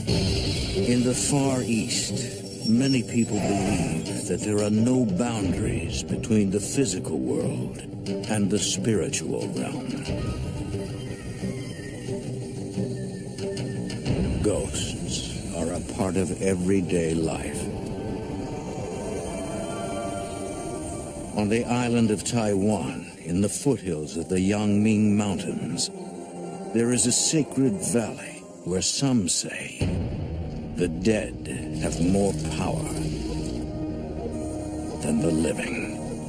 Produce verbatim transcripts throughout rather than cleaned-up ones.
In the Far East, many people believe that there are no boundaries between the physical world and the spiritual realm. Ghosts are a part of everyday life. On the island of Taiwan, in the foothills of the Yangming Mountains, there is a sacred valley where some say the dead have more power than the living.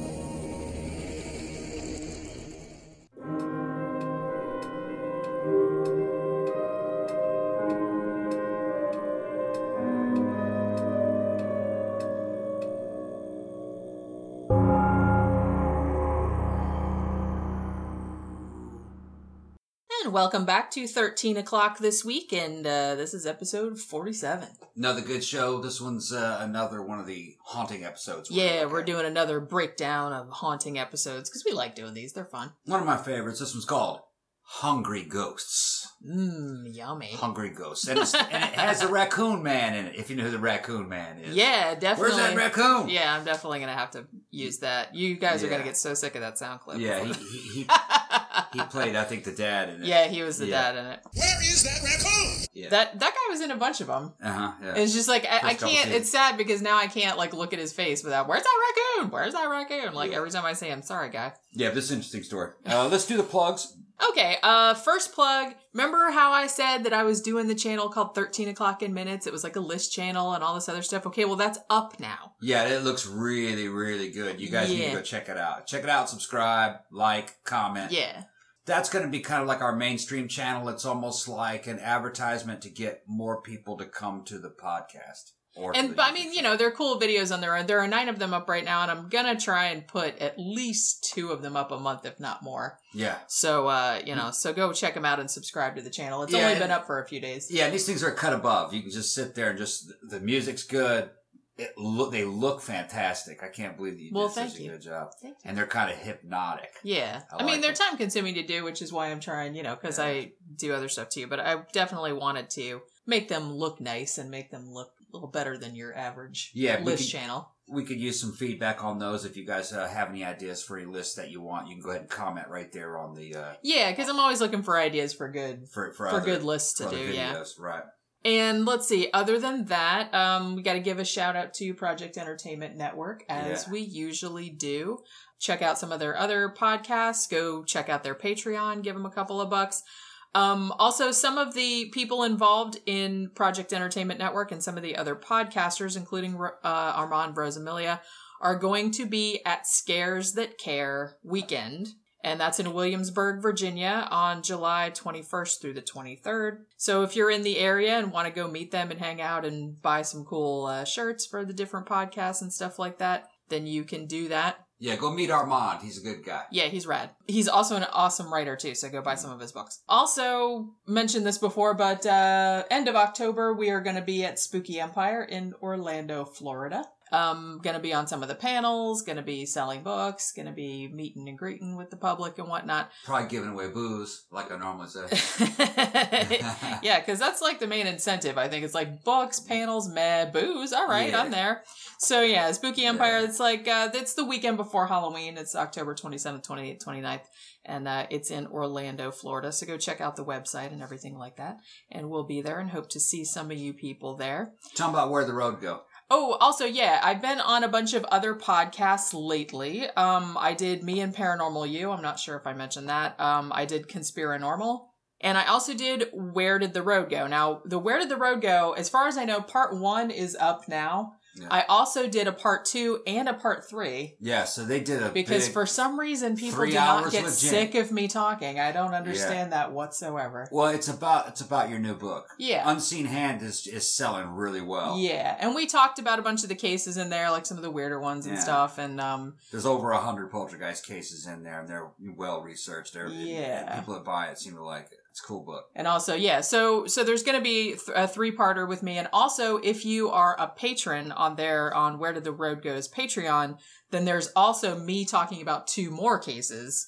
Welcome back to thirteen o'clock this week, and uh, this is episode forty-seven. Another good show. This one's uh, another one of the haunting episodes. We're yeah, we're at. doing another breakdown of haunting episodes, because we like doing these. They're fun. One of my favorites. This one's called Hungry Ghosts. Mmm, yummy. Hungry Ghosts. And, it's, and it has the Raccoon Man in it, if you know who the Raccoon Man is. Yeah, definitely. Where's that raccoon? Yeah, I'm definitely going to have to use that. You guys yeah. are going to get so sick of that sound clip. Yeah, he, he, he, he played, I think, the dad in it. Yeah, he was the yeah. dad in it. Where is that raccoon? Yeah. That that guy was in a bunch of them. Uh-huh, yeah. It's just like, I, I can't, it's sad because now I can't, like, look at his face without, where's that raccoon? Where's that raccoon? Like, yeah. every time I say, I'm sorry, guy. Yeah, this is an interesting story. Uh, let's do the plugs. Okay, uh, first plug. Remember how I said that I was doing the channel called thirteen o'clock in minutes? It was like a list channel and all this other stuff. Okay, well, that's up now. Yeah, it looks really, really good. You guys yeah. need to go check it out. Check it out, subscribe, like, comment. Yeah. That's going to be kind of like our mainstream channel. It's almost like an advertisement to get more people to come to the podcast. Or and I mean, you know, they're cool videos on their own. There are nine of them up right now, and I'm gonna try and put at least two of them up a month, if not more. Yeah. So, uh, you know, so go check them out and subscribe to the channel. It's yeah, only been up for a few days. Yeah, these things are cut above. You can just sit there and just the music's good. It look they look fantastic. I can't believe that you well, did such you. a good job. Thank you. And they're kind of hypnotic. Yeah. I, I like mean, they're time consuming to do, which is why I'm trying, you know, because yeah. I do other stuff too. But I definitely wanted to make them look nice and make them look a little better than your average yeah, list could, channel. We could use some feedback on those. If you guys uh, have any ideas for any lists that you want, you can go ahead and comment right there on the... Uh, yeah, because I'm always looking for ideas for good for, for, for other, good lists to for do, videos, yeah. Right. And let's see, other than that, um, we got to give a shout out to Project Entertainment Network, as yeah. we usually do. Check out some of their other podcasts. Go check out their Patreon. Give them a couple of bucks. Um, also, some of the people involved in Project Entertainment Network and some of the other podcasters, including uh, Armand Rosamilia, are going to be at Scares That Care weekend. And that's in Williamsburg, Virginia on July twenty-first through the twenty-third. So if you're in the area and want to go meet them and hang out and buy some cool uh, shirts for the different podcasts and stuff like that, then you can do that. Yeah, go meet Armand. He's a good guy. Yeah, he's rad. He's also an awesome writer, too, so go buy some of his books. Also, mentioned this before, but uh end of October, we are going to be at Spooky Empire in Orlando, Florida. Um, gonna be on some of the panels, gonna be selling books, gonna be meeting and greeting with the public and whatnot. Probably giving away booze, like I normally say. Yeah, because that's like the main incentive. I think it's like books, panels, meh, booze. All right, yeah. I'm there. So yeah, Spooky Empire, yeah. it's like, uh, it's the weekend before Halloween. It's October twenty-seventh, twenty-eighth, twenty-ninth. And uh, it's in Orlando, Florida. So go check out the website and everything like that. And we'll be there and hope to see some of you people there. Tell them about Where the Road Go. Oh, also, yeah, I've been on a bunch of other podcasts lately. Um, I did Me and Paranormal You. I'm not sure if I mentioned that. Um, I did Conspiranormal. And I also did Where Did the Road Go? Now, the Where Did the Road Go, as far as I know, part one is up now. Yeah. I also did a part two and a part three. Yeah, so they did a Because big for some reason, people do not get sick of me talking. I don't understand yeah. that whatsoever. Well, it's about it's about your new book. Yeah. Unseen Hand is is selling really well. Yeah, and we talked about a bunch of the cases in there, like some of the weirder ones and yeah. stuff. And um, There's over a hundred poltergeist cases in there, and they're well researched. They're, yeah. And people that buy it seem to like it. It's a cool book. And also, yeah, so so there's going to be th- a three-parter with me. And also, if you are a patron on there, on Where Did the Road Go's Patreon, then there's also me talking about two more cases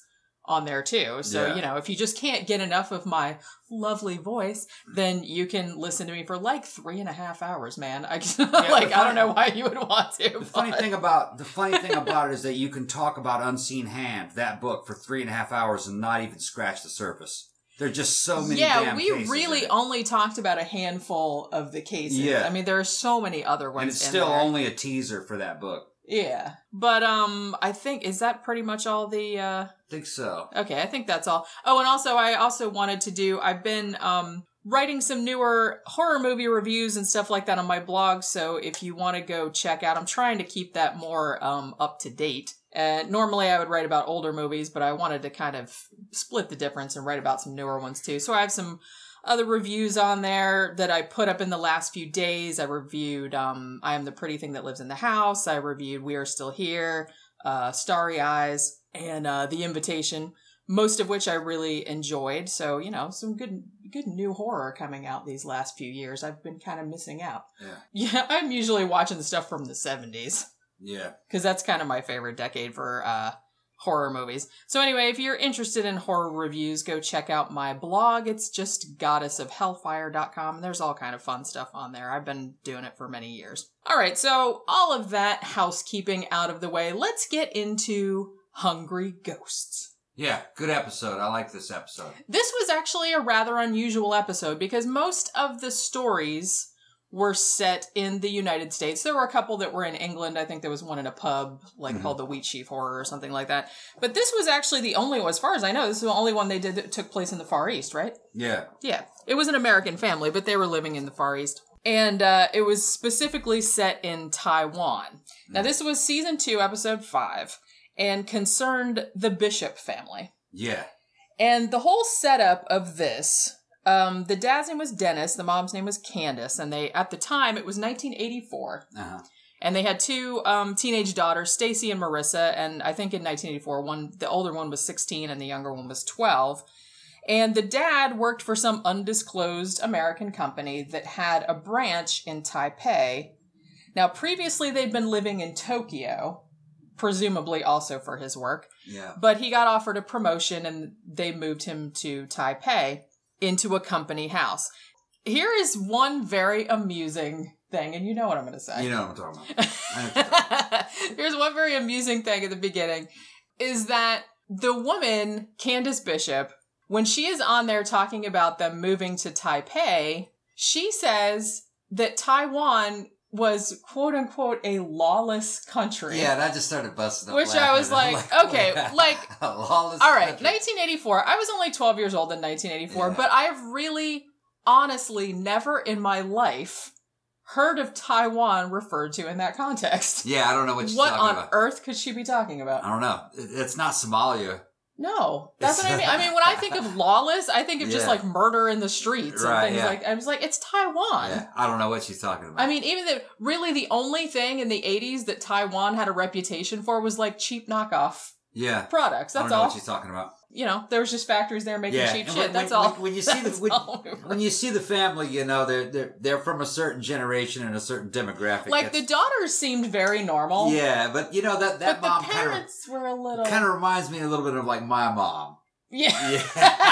on there too. So, Yeah. you know, if you just can't get enough of my lovely voice, then you can listen to me for like three and a half hours, man. I Yeah, like, the I don't funny- know why you would want to. The but- funny thing about the funny thing about it is that you can talk about Unseen Hand, that book, for three and a half hours and not even scratch the surface. There are just so many. Yeah, damn we cases really in it. only talked about a handful of the cases. Yeah. I mean, there are so many other ones. and it's in still there. only a teaser for that book. Yeah. But um I think is that pretty much all the uh I think so. okay, I think that's all. Oh, and also I also wanted to do I've been um writing some newer horror movie reviews and stuff like that on my blog, so if you want to go check out, I'm trying to keep that more um up to date. Uh, normally I would write about older movies, but I wanted to kind of split the difference and write about some newer ones too. So I have some other reviews on there that I put up in the last few days. I reviewed um, I Am the Pretty Thing That Lives in the House. I reviewed We Are Still Here, uh, Starry Eyes, and uh, The Invitation, most of which I really enjoyed. So, you know, some good good new horror coming out these last few years. I've been kind of missing out. Yeah. Yeah, I'm usually watching the stuff from the seventies. Yeah. Because that's kind of my favorite decade for uh, horror movies. So anyway, if you're interested in horror reviews, go check out my blog. It's just goddess of hellfire dot com. There's all kind of fun stuff on there. I've been doing it for many years. All right, so all of that housekeeping out of the way, let's get into Hungry Ghosts. Yeah. Good episode. I like this episode. This was actually a rather unusual episode because most of the stories were set in the United States. There were a couple that were in England. I think there was one in a pub, like Mhm. called the Wheat Sheaf Horror or something like that. But this was actually the only one, as far as I know, this is the only one they did that took place in the Far East, right? Yeah. Yeah. It was an American family, but they were living in the Far East. And uh, it was specifically set in Taiwan. Now, this was season two, episode five, and concerned the Bishop family. Yeah. And the whole setup of this, um, the dad's name was Dennis, the mom's name was Candace, and they, at the time, it was nineteen eighty-four. Uh-huh. And they had two um, teenage daughters, Stacy and Marissa, and I think in nineteen eighty-four, one the older one was sixteen and the younger one was twelve. And the dad worked for some undisclosed American company that had a branch in Taipei. Now, previously they'd been living in Tokyo, presumably also for his work. Yeah. But he got offered a promotion and they moved him to Taipei into a company house. Here is one very amusing thing, and you know what I'm going to say. You know what I'm talking about. I know what you're talking about. Here's one very amusing thing at the beginning, is that the woman, Candace Bishop, when she is on there talking about them moving to Taipei, she says that Taiwan was quote unquote a lawless country. Yeah, that just started busting up. Which I laughing. was like, okay, like, a lawless all right, country. nineteen eighty-four. I was only twelve years old in nineteen eighty-four, Yeah. but I've really, honestly, never in my life heard of Taiwan referred to in that context. Yeah, I don't know what you're What talking on about. earth could she be talking about? I don't know. It- It's not Somalia. No, that's It's- what I mean. I mean, when I think of lawless, I think of just Yeah. like murder in the streets and Right, things yeah. like. I was like, it's Taiwan. Yeah, I don't know what she's talking about. I mean, even the really the only thing in the eighties that Taiwan had a reputation for was like cheap knockoff yeah. products. I don't That's know all. what she's talking about. You know, there was just factories there making Yeah, cheap and shit. when- That's when- all. when- when you see the- That's when- all we were. When you see the family, you know they're they're they're from a certain generation and a certain demographic. Like the That's- daughters seemed very normal. yeah, but you know that that but mom the kind of parents were a little. kind of reminds me a little bit of like my mom. Yeah. Yeah.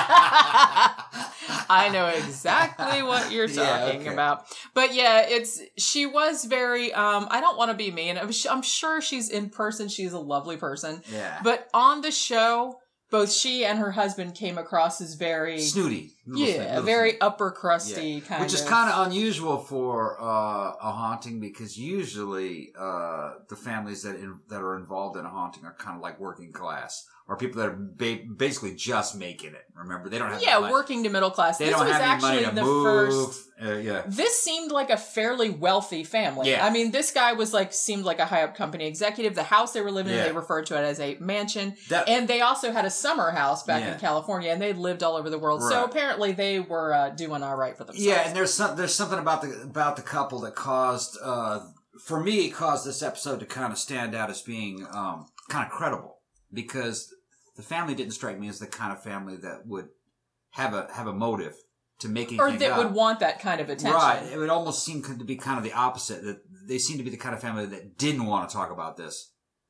I know exactly what you're Yeah, talking okay. about. But yeah, it's she was very um I don't want to be mean. I'm su- I'm sure she's in person she's a lovely person. Yeah. But on the show, both she and her husband came across as very Snooty. Little yeah, snooty, little very snooty. upper crusty Yeah. kind Which of is kind of unusual for uh, a haunting because usually uh, the families that in, that are involved in a haunting are kind of like working class or people that are ba- basically just making it. Remember, they don't have yeah, money. working to middle class. They this don't was have any money actually to the move. first Uh, yeah. This seemed like a fairly wealthy family. Yeah. I mean, this guy was like, seemed like a high up company executive. The house they were living in, Yeah. they referred to it as a mansion. That- and they also had a summer house back Yeah. in California, and they lived all over the world. So Right. apparently they were uh, doing all right for themselves. Yeah, and there's some, there's something about the about the couple that caused uh, for me caused this episode to kind of stand out as being um, kind of credible because the family didn't strike me as the kind of family that would have a have a motive to make anything Or that up. would want that kind of attention. Right. It would almost seem to be kind of the opposite. That they seem to be the kind of family that didn't want to talk about this.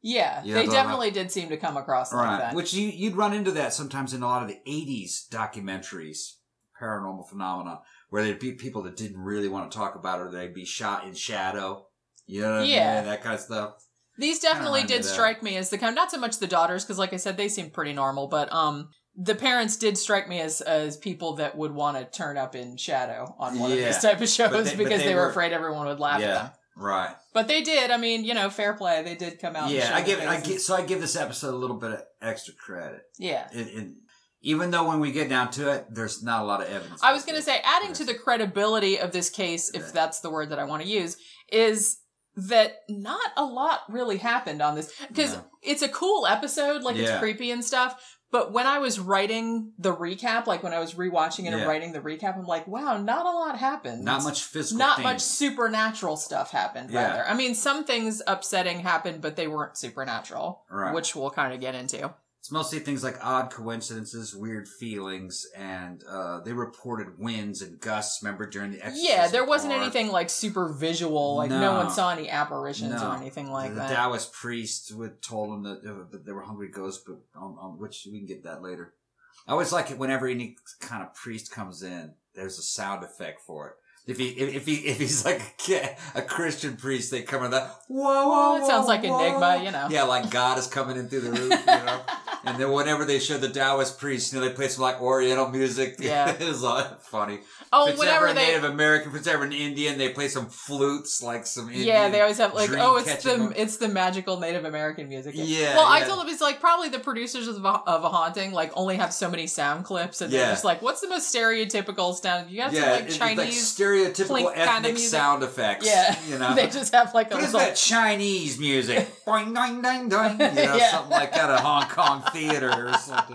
Yeah, You they know, definitely like, did seem to come across like right. that. Which you, you'd run into that sometimes in a lot of the eighties documentaries, paranormal phenomena, where there'd be people that didn't really want to talk about it, or they'd be shot in shadow. You know what Yeah. I mean? That kind of stuff. These definitely did that. strike me as the kind, not so much the daughters, because like I said, they seemed pretty normal, but um, the parents did strike me as as people that would want to turn up in shadow on one Yeah. of these type of shows But they- but because they they were were- afraid everyone would laugh yeah, at them. right. But they did. I mean, you know, fair play. They did come out. and Yeah, show I give their I faces. give, so I give this episode a little bit of extra credit. Yeah. It, it, even though when we get down to it, there's not a lot of evidence. I was going to say, adding to the credibility of this case, if Yeah. that's the word that I want to use, is that not a lot really happened on this. Because No. it's a cool episode, like it's Yeah. creepy and stuff. But when I was writing the recap, like when I was rewatching it Yeah. and writing the recap, I'm like, wow, not a lot happened. Not much physical Not things. much supernatural stuff happened, Yeah. rather. I mean, some things upsetting happened, but they weren't supernatural, Right. which we'll kind of get into. It's mostly things like odd coincidences, weird feelings, and uh, they reported winds and gusts, remember, during the exorcism Yeah, there wasn't part. anything like super visual, like no, No. one saw any apparitions No. or anything like the that. Taoist priest would told them that, uh, that they were hungry ghosts, but on, on which we can get that later. I always like it whenever any kind of priest comes in, there's a sound effect for it. If he if, if he if he's like a, kid, a Christian priest, they come in that whoa whoa. Well, it sounds whoa, like whoa. Enigma, you know. Yeah, like God is coming in through the roof, you know. And then whenever they show the Taoist priest, you know, they play some like Oriental music. Yeah. It's all funny. Oh, if it's whenever ever a they- Native American, if it's ever an Indian, they play some flutes, like some Indian. Yeah, they always have like, dream oh, it's catching the it's the magical Native American music. Yeah, Well, I yeah. told him it's like probably the producers of, of a haunting like only have so many sound clips, and they're Yeah. just like, what's the most stereotypical sound? You got Yeah, some like it's Chinese like stereotypical plink kind of ethnic music. sound effects. Yeah, you know. they just have like a What is little. that Chinese music? Boing, doing, doing, doing. You know, Yeah. something like that at Hong Kong theater or something.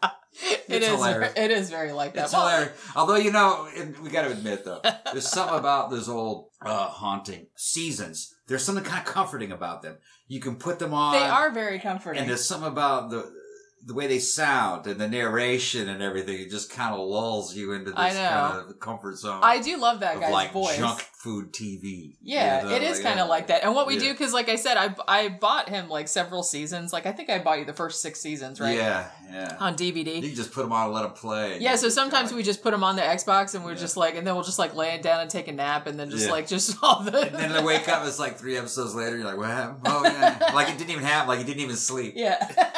It It's is. hilarious. It is very like that. It's Well, hilarious. Although, you know, and we got to admit, though, there's something about those old uh, haunting seasons. There's something kind of comforting about them. You can put them on. They are very comforting. And there's something about the the way they sound and the narration and everything. It just kind of lulls you into this I know. kind of comfort zone. I do love that of guy's like voice. junk food T V. Yeah, You know, it is like, kind yeah. of like that. And what we Yeah. do, because like I said, I I bought him like several seasons. Like I think I bought you the first six seasons, right? Yeah, yeah. On D V D. You can just put them on and let them play. Yeah, so Just sometimes kinda we just put them on the Xbox and we're Yeah. just like, and then we'll just like lay it down and take a nap and then just Yeah. like, just all the. like- and then they wake up, it's like three episodes later, you're like, what happened? Oh, yeah. Like it didn't even happen. Like you didn't even sleep. Yeah.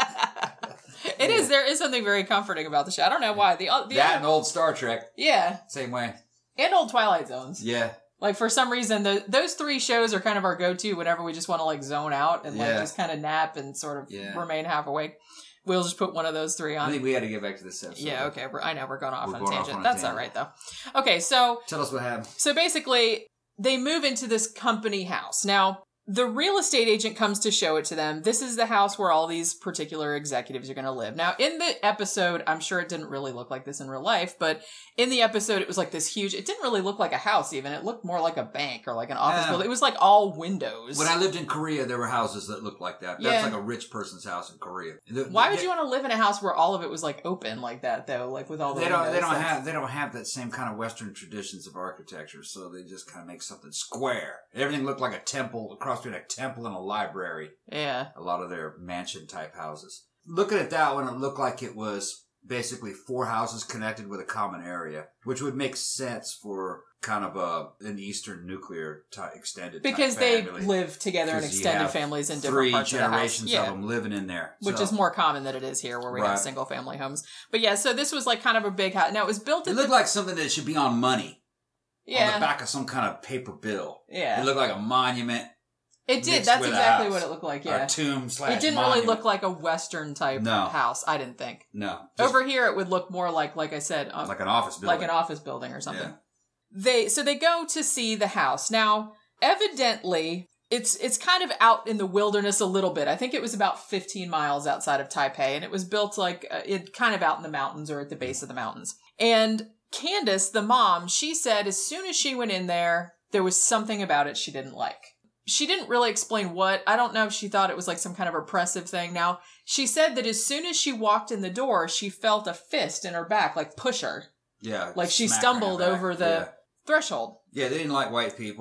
It is. There is something very comforting about the show. I don't know why. The, the That other- and old Star Trek, yeah. same way. And old Twilight Zones. Yeah. Like for some reason, the, those three shows are kind of our go-to whenever we just want to like zone out and like Yeah. just kind of nap and sort of Yeah. remain half awake. We'll just put one of those three I on. think we had to get back to this episode. Yeah, okay. We're, I know we're going off We're on a going off tangent. on a That's tangent. all right, though. Okay, so Tell us what happened. so basically, they move into this company house. Now, the real estate agent comes to show it to them. This is the house where all these particular executives are going to live. Now, in the episode, I'm sure it didn't really look like this in real life, but in the episode, it was like this huge, it didn't really look like a house even. It looked more like a bank or like an office Yeah. building. It was like all windows. When I lived in Korea, there were houses that looked like that. That's Yeah. like a rich person's house in Korea. The- Why would they- you want to live in a house where all of it was like open like that though? Like with all the They don't. They windows? don't That's- have. They don't have that same kind of Western traditions of architecture. So they just kind of make something square. Everything looked like a temple, across between a temple and a library. Yeah. A lot of their mansion type houses. Looking at that one, it looked like it was basically four houses connected with a common area, which would make sense for kind of a an Eastern nuclear type extended type Because they family. live together in 'Cause you extended have families in different three parts of the house. generations Yeah. of them living in there, Which So is more common than it is here where we have Right. single family homes. But yeah, so this was like kind of a big house. Now it was built It at looked the, like something that should be on money. On the yeah. back of some kind of paper bill. Yeah. It looked like a monument. It did. mixed That's with a exactly house. what it looked like, Or yeah. a tomb slash It didn't monument. really look like a Western type No. house, I didn't think. No. Just Over here it would look more like, like I said, um, like an office building. like an office building or something. Yeah. They so they go to see the house. Now, evidently, it's it's kind of out in the wilderness a little bit. I think it was about fifteen miles outside of Taipei, and it was built like uh, it kind of out in the mountains or at the base of the mountains. And Candace, the mom, she said as soon as she went in there, there was something about it she didn't like. She didn't really explain what. I don't know if she thought it was like some kind of oppressive thing. Now, she said that as soon as she walked in the door, she felt a fist in her back, like push her. Yeah. Like she smack her in the stumbled back. over the Yeah. threshold. Yeah, they didn't like white people.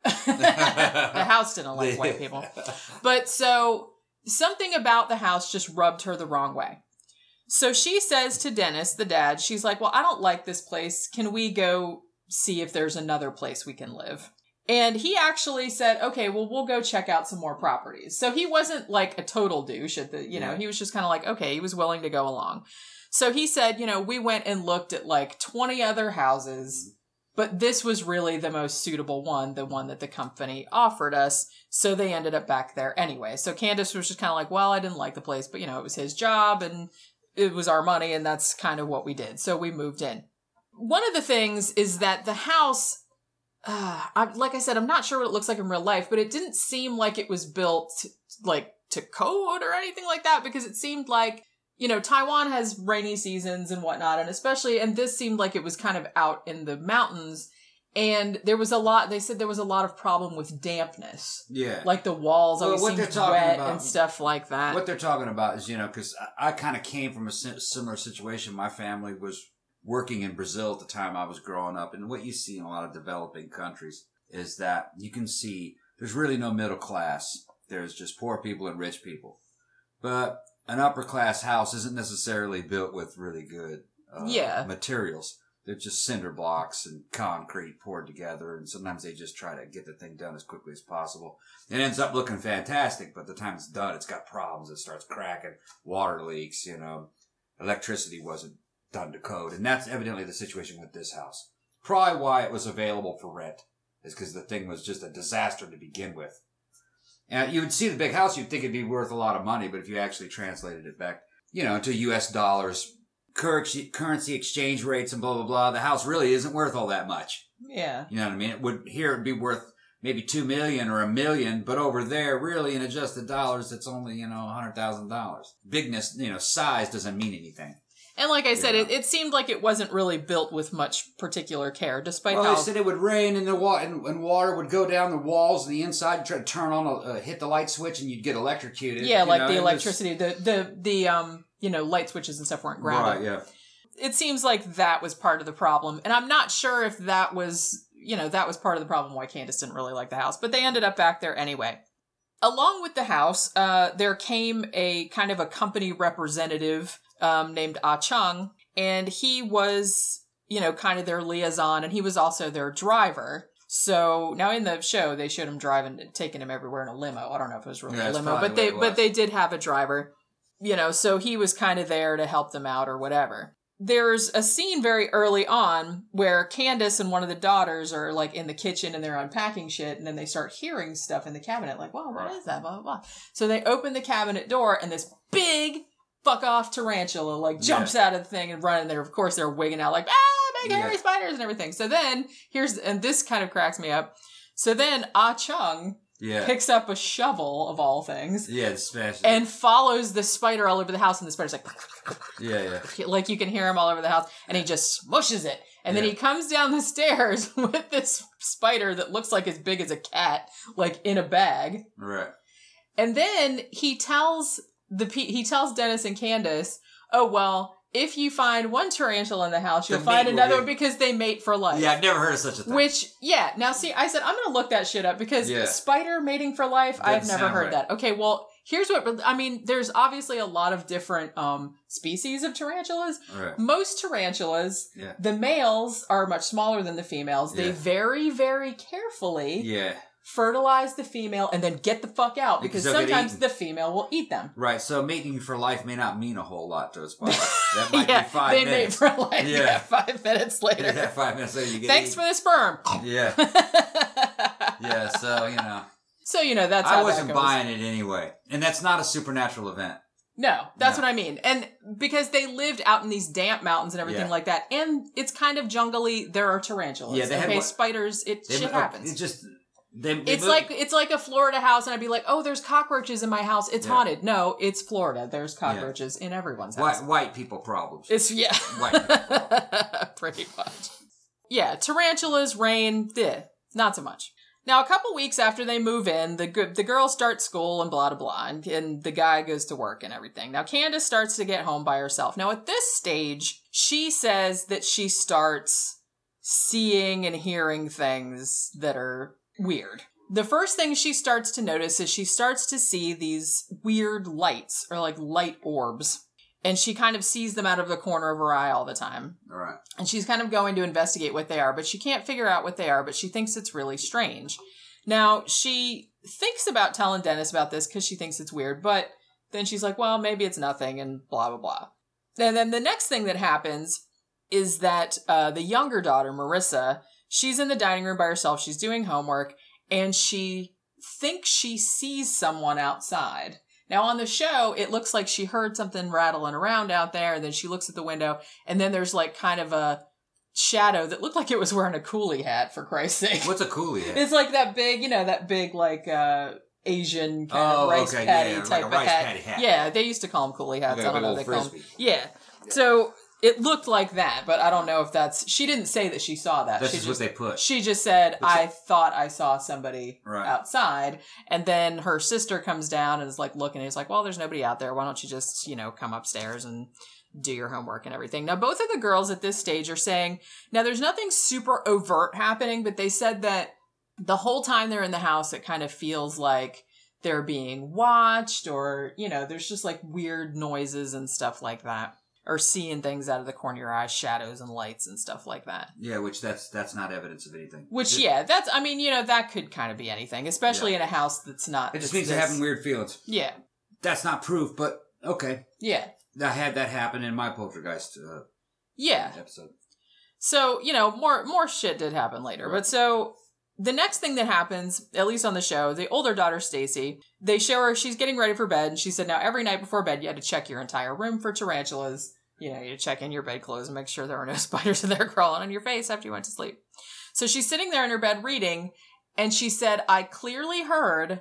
The house didn't like white people. But so something about the house just rubbed her the wrong way. So she says to Dennis, the dad, she's like, well, I don't like this place. Can we go see if there's another place we can live? And he actually said, okay, well, we'll go check out some more properties. So he wasn't like a total douche at the, you know, yeah. He was just kind of like, okay, he was willing to go along. So he said, you know, we went and looked at like twenty other houses, but this was really the most suitable one, the one that the company offered us. So they ended up back there anyway. So Candace was just kind of like, well, I didn't like the place, but you know, it was his job and it was our money and that's kind of what we did. So we moved in. One of the things is that the house, uh, I, like I said, I'm not sure what it looks like in real life, but it didn't seem like it was built like to code or anything like that because it seemed like, you know, Taiwan has rainy seasons and whatnot, and especially, and this seemed like it was kind of out in the mountains, and there was a lot, they said there was a lot of problem with dampness. Yeah. Like the walls well, always seemed wet about, and stuff like that. What they're talking about is, you know, because I, I kind of came from a similar situation. My family was working in Brazil at the time I was growing up, and what you see in a lot of developing countries is that you can see there's really no middle class. There's just poor people and rich people. But an upper class house isn't necessarily built with really good uh, yeah. materials. They're just cinder blocks and concrete poured together, and sometimes they just try to get the thing done as quickly as possible. It ends up looking fantastic, but the time it's done, it's got problems. It starts cracking, water leaks, you know, electricity wasn't done to code, and that's evidently the situation with this house. Probably why it was available for rent is because the thing was just a disaster to begin with. And you would see the big house, you'd think it'd be worth a lot of money, but if you actually translated it back, you know, to U S dollars, currency, currency exchange rates and blah, blah, blah, the house really isn't worth all that much. Yeah. You know what I mean? It would, here it'd be worth maybe two million or a million, but over there, really in adjusted dollars, it's only, you know, a hundred thousand dollars. Bigness, you know, size doesn't mean anything. And like I said, yeah. it, it seemed like it wasn't really built with much particular care, despite well, how... they said it would rain and the wa- and, and water would go down the walls and the inside, try to turn on, a, uh, hit the light switch and you'd get electrocuted. Yeah, like know, the was... electricity, the, the, the, um, you know, light switches and stuff weren't grounded. Right, yeah. It seems like that was part of the problem. And I'm not sure if that was, you know, that was part of the problem why Candace didn't really like the house. But they ended up back there anyway. Along with the house, uh, there came a kind of a company representative um, named Ah Chung. And he was, you know, kind of their liaison, and he was also their driver. So now in the show, they showed him driving, taking him everywhere in a limo. I don't know if it was really yeah, a limo, but they but they did have a driver, you know. So he was kind of there to help them out or whatever. There's a scene very early on where Candace and one of the daughters are like in the kitchen and they're unpacking shit, and then they start hearing stuff in the cabinet, like, "Wow, what is that?" Blah blah blah. So they open the cabinet door, and this big fuck off tarantula like jumps yeah. out of the thing and running there. Of course, they're wigging out like, ah, big hairy yeah. spiders and everything. So then here's, and this kind of cracks me up. So then Ah Chung yeah. picks up a shovel of all things. Yeah, it's smashed. And follows the spider all over the house, and the spider's like, yeah, yeah. like you can hear him all over the house, and he just smushes it. And yeah. then he comes down the stairs with this spider that looks like as big as a cat, like in a bag. Right. And then he tells The he tells Dennis and Candace, oh, well, if you find one tarantula in the house, you'll the find another one because they mate for life. Yeah, I've never heard of such a thing. Which, yeah. Now, see, I said, I'm going to look that shit up because yeah. spider mating for life, Doesn't I've never heard right. that. Okay, well, here's what, I mean, there's obviously a lot of different um, species of tarantulas. Right. Most tarantulas, yeah. the males are much smaller than the females. They yeah. very, very carefully... Yeah. fertilize the female and then get the fuck out because, because sometimes the female will eat them. Right, so mating for life may not mean a whole lot to a spider. That might yeah, be five they minutes. mate for life. Yeah. yeah, five minutes later. Yeah, five minutes later you get Thanks eaten. for the sperm. Yeah. yeah, so, you know. So, you know, that's how I wasn't that goes. buying it anyway. And that's not a supernatural event. No, that's no. what I mean. And because they lived out in these damp mountains and everything yeah. like that, and it's kind of jungly, there are tarantulas. Yeah, they okay, had, spiders, it they, shit happens. It just... They, they it's moved. like it's like a Florida house, and I'd be like, "Oh, there's cockroaches in my house. It's yeah. haunted." No, it's Florida. There's cockroaches yeah. in everyone's house. White, white people problems. It's yeah, white people problems. Pretty much. Yeah, tarantulas, rain, bleh, not so much. Now, a couple weeks after they move in, the the girls start school and blah blah blah, and, and the guy goes to work and everything. Now, Candace starts to get home by herself. Now, at this stage, she says that she starts seeing and hearing things that are weird. The first thing she starts to notice is she starts to see these weird lights, or like light orbs. And she kind of sees them out of the corner of her eye all the time. All right. And she's kind of going to investigate what they are, but she can't figure out what they are, but she thinks it's really strange. Now, she thinks about telling Dennis about this because she thinks it's weird, but then she's like, well, maybe it's nothing, and blah, blah, blah. And then the next thing that happens is that uh, the younger daughter, Marissa, she's in the dining room by herself. She's doing homework, and she thinks she sees someone outside. Now, on the show, it looks like she heard something rattling around out there, and then she looks at the window, and then there's like kind of a shadow that looked like it was wearing a coolie hat, for Christ's sake. What's a coolie hat? It's like that big, you know, that big, like, uh, Asian kind oh, of rice okay, patty yeah, type like a of rice hat. patty hat. Yeah, they used to call them coolie hats. Like I don't know what they call them. frisbee. Yeah. yeah. So it looked like that, but I don't know if that's... She didn't say that she saw that. This she is just, what they put. She just said, I thought I saw somebody right. outside. And then her sister comes down and is like looking, and he's like, well, there's nobody out there. Why don't you just, you know, come upstairs and do your homework and everything. Now, both of the girls at this stage are saying, now there's nothing super overt happening, but they said that the whole time they're in the house, it kind of feels like they're being watched, or, you know, there's just like weird noises and stuff like that. Or seeing things out of the corner of your eyes, shadows and lights and stuff like that. Yeah, which that's that's not evidence of anything. Which, just, yeah, that's, I mean, you know, that could kind of be anything, especially yeah. in a house that's not... It just means they're having weird feelings. Yeah. That's not proof, but okay. Yeah. I had that happen in my Poltergeist uh, yeah. episode. So, you know, more more shit did happen later. Right. But so, the next thing that happens, at least on the show, the older daughter, Stacy, they show her, she's getting ready for bed, and she said, now, every night before bed, you had to check your entire room for tarantulas. You know, you check in your bedclothes and make sure there were no spiders in there crawling on your face after you went to sleep. So she's sitting there in her bed reading, and she said, I clearly heard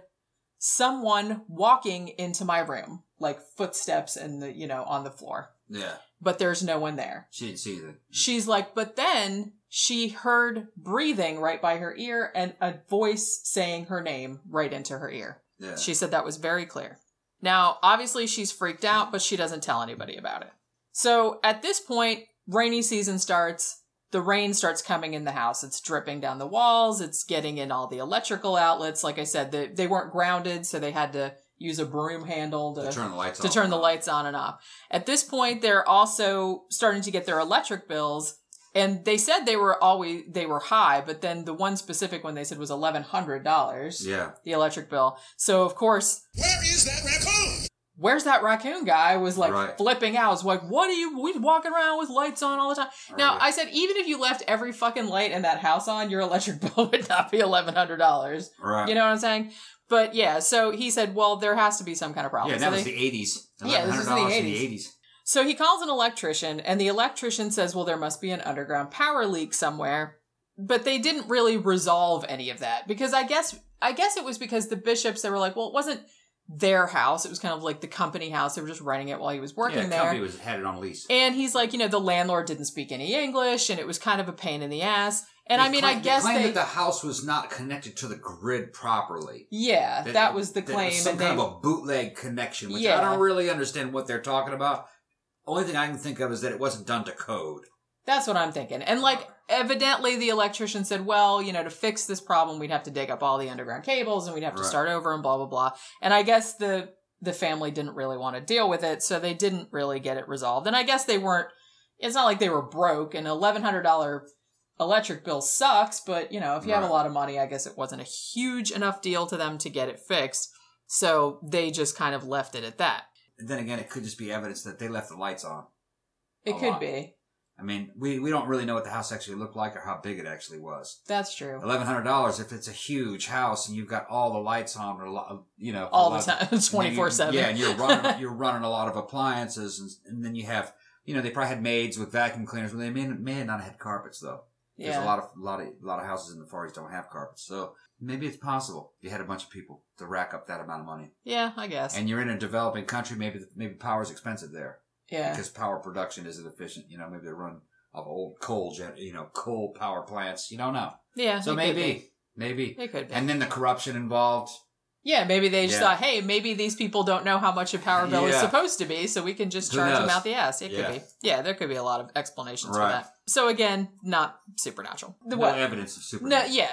someone walking into my room, like footsteps in the, you know, on the floor. Yeah. But there's no one there. She didn't see that. She's like, but then she heard breathing right by her ear and a voice saying her name right into her ear. Yeah. She said that was very clear. Now, obviously she's freaked out, but she doesn't tell anybody about it. So at this point, rainy season starts. The rain starts coming in the house. It's dripping down the walls. It's getting in all the electrical outlets. Like I said, they, they weren't grounded, so they had to use a broom handle to, to turn the lights to off turn the on. lights on and off. At this point, they're also starting to get their electric bills. And they said they were always, they were high, but then the one specific one they said was eleven hundred dollars. Yeah. The electric bill. So, of course... Where is that raccoon? Where's that raccoon guy? Was like right. flipping out. I was like, what are you, we walking around with lights on all the time? Right. Now, I said, even if you left every fucking light in that house on, your electric bill would not be eleven hundred dollars. Right. You know what I'm saying? But yeah, so he said, well, there has to be some kind of problem. Yeah, that so was they, the eighties. Yeah, this was the eighties. In the eighties. So he calls an electrician, and the electrician says, well, there must be an underground power leak somewhere. But they didn't really resolve any of that. Because I guess, I guess it was because the bishops, they were like, well, it wasn't their house. It was kind of like the company house. They were just renting it while he was working yeah, the there. company was, had it on lease. And he's like, you know, the landlord didn't speak any English, and it was kind of a pain in the ass. And they I mean, claim, I guess they claimed they... that the house was not connected to the grid properly. Yeah, that, that was the claim. It was some and kind they, of a bootleg connection, which yeah. I don't really understand what they're talking about. Only thing I can think of is that it wasn't done to code. That's what I'm thinking. And like, evidently the electrician said, well, you know, to fix this problem, we'd have to dig up all the underground cables, and we'd have to right. start over and blah, blah, blah. And I guess the... the family didn't really want to deal with it, so they didn't really get it resolved. And I guess they weren't, it's not like they were broke, and an eleven hundred dollars electric bill sucks, but, you know, if you right. have a lot of money, I guess it wasn't a huge enough deal to them to get it fixed. So they just kind of left it at that. And then again, it could just be evidence that they left the lights on. It could lot. be. I mean, we, we don't really know what the house actually looked like or how big it actually was. That's true. eleven hundred dollars, if it's a huge house and you've got all the lights on, or a lot, you know, all the time, twenty-four seven. Yeah, and you're running, you're running a lot of appliances, and, and then you have, you know, they probably had maids with vacuum cleaners, but they may, may not have had carpets though. Yeah. There's a lot of, a lot of, a lot of houses in the Far East don't have carpets, so maybe it's possible you had a bunch of people to rack up that amount of money. Yeah, I guess. And you're in a developing country, maybe maybe power's expensive there. Yeah. Because power production isn't efficient. You know, maybe they run of old coal gen, you know, coal power plants. You don't know. Yeah. So maybe, maybe it could be. And then the corruption involved. Yeah, maybe they just yeah. thought, hey, maybe these people don't know how much a power bill yeah. is supposed to be, so we can just Who charge knows? them out the ass. It yeah. could be. Yeah, there could be a lot of explanations right. for that. So again, not supernatural. The, no what? evidence of supernatural. No, yeah.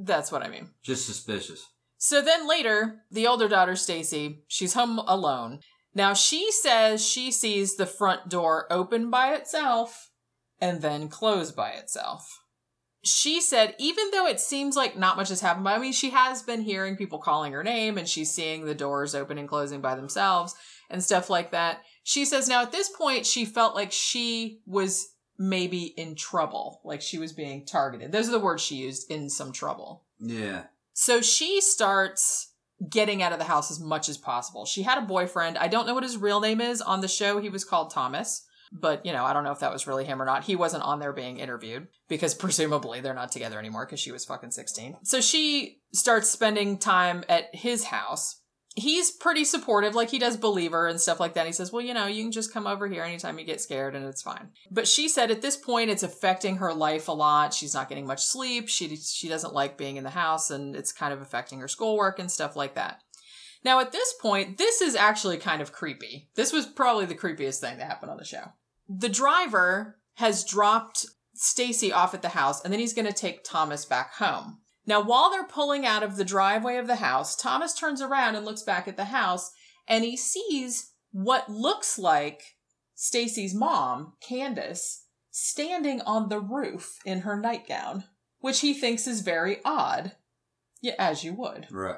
That's what I mean. Just suspicious. So then later, the older daughter, Stacy, she's home alone. Now, she says she sees the front door open by itself and then close by itself. She said, even though it seems like not much has happened, I mean, she has been hearing people calling her name and she's seeing the doors open and closing by themselves and stuff like that. She says now at this point, she felt like she was maybe in trouble, like she was being targeted. Those are the words she used, in some trouble. Yeah. So she starts getting out of the house as much as possible. She had a boyfriend. I don't know what his real name is. On the show, he was called Thomas. But, you know, I don't know if that was really him or not. He wasn't on there being interviewed because presumably they're not together anymore because she was fucking sixteen. So she starts spending time at his house. He's pretty supportive, like he does believe her and stuff like that. He says, well, you know, you can just come over here anytime you get scared and it's fine. But she said at this point, it's affecting her life a lot. She's not getting much sleep. She, she doesn't like being in the house and it's kind of affecting her schoolwork and stuff like that. Now, at this point, this is actually kind of creepy. This was probably the creepiest thing that happened on the show. The driver has dropped Stacy off at the house, and then he's going to take Thomas back home. Now, while they're pulling out of the driveway of the house, Thomas turns around and looks back at the house, and he sees what looks like Stacy's mom, Candace, standing on the roof in her nightgown, which he thinks is very odd. Yeah, as you would. Right.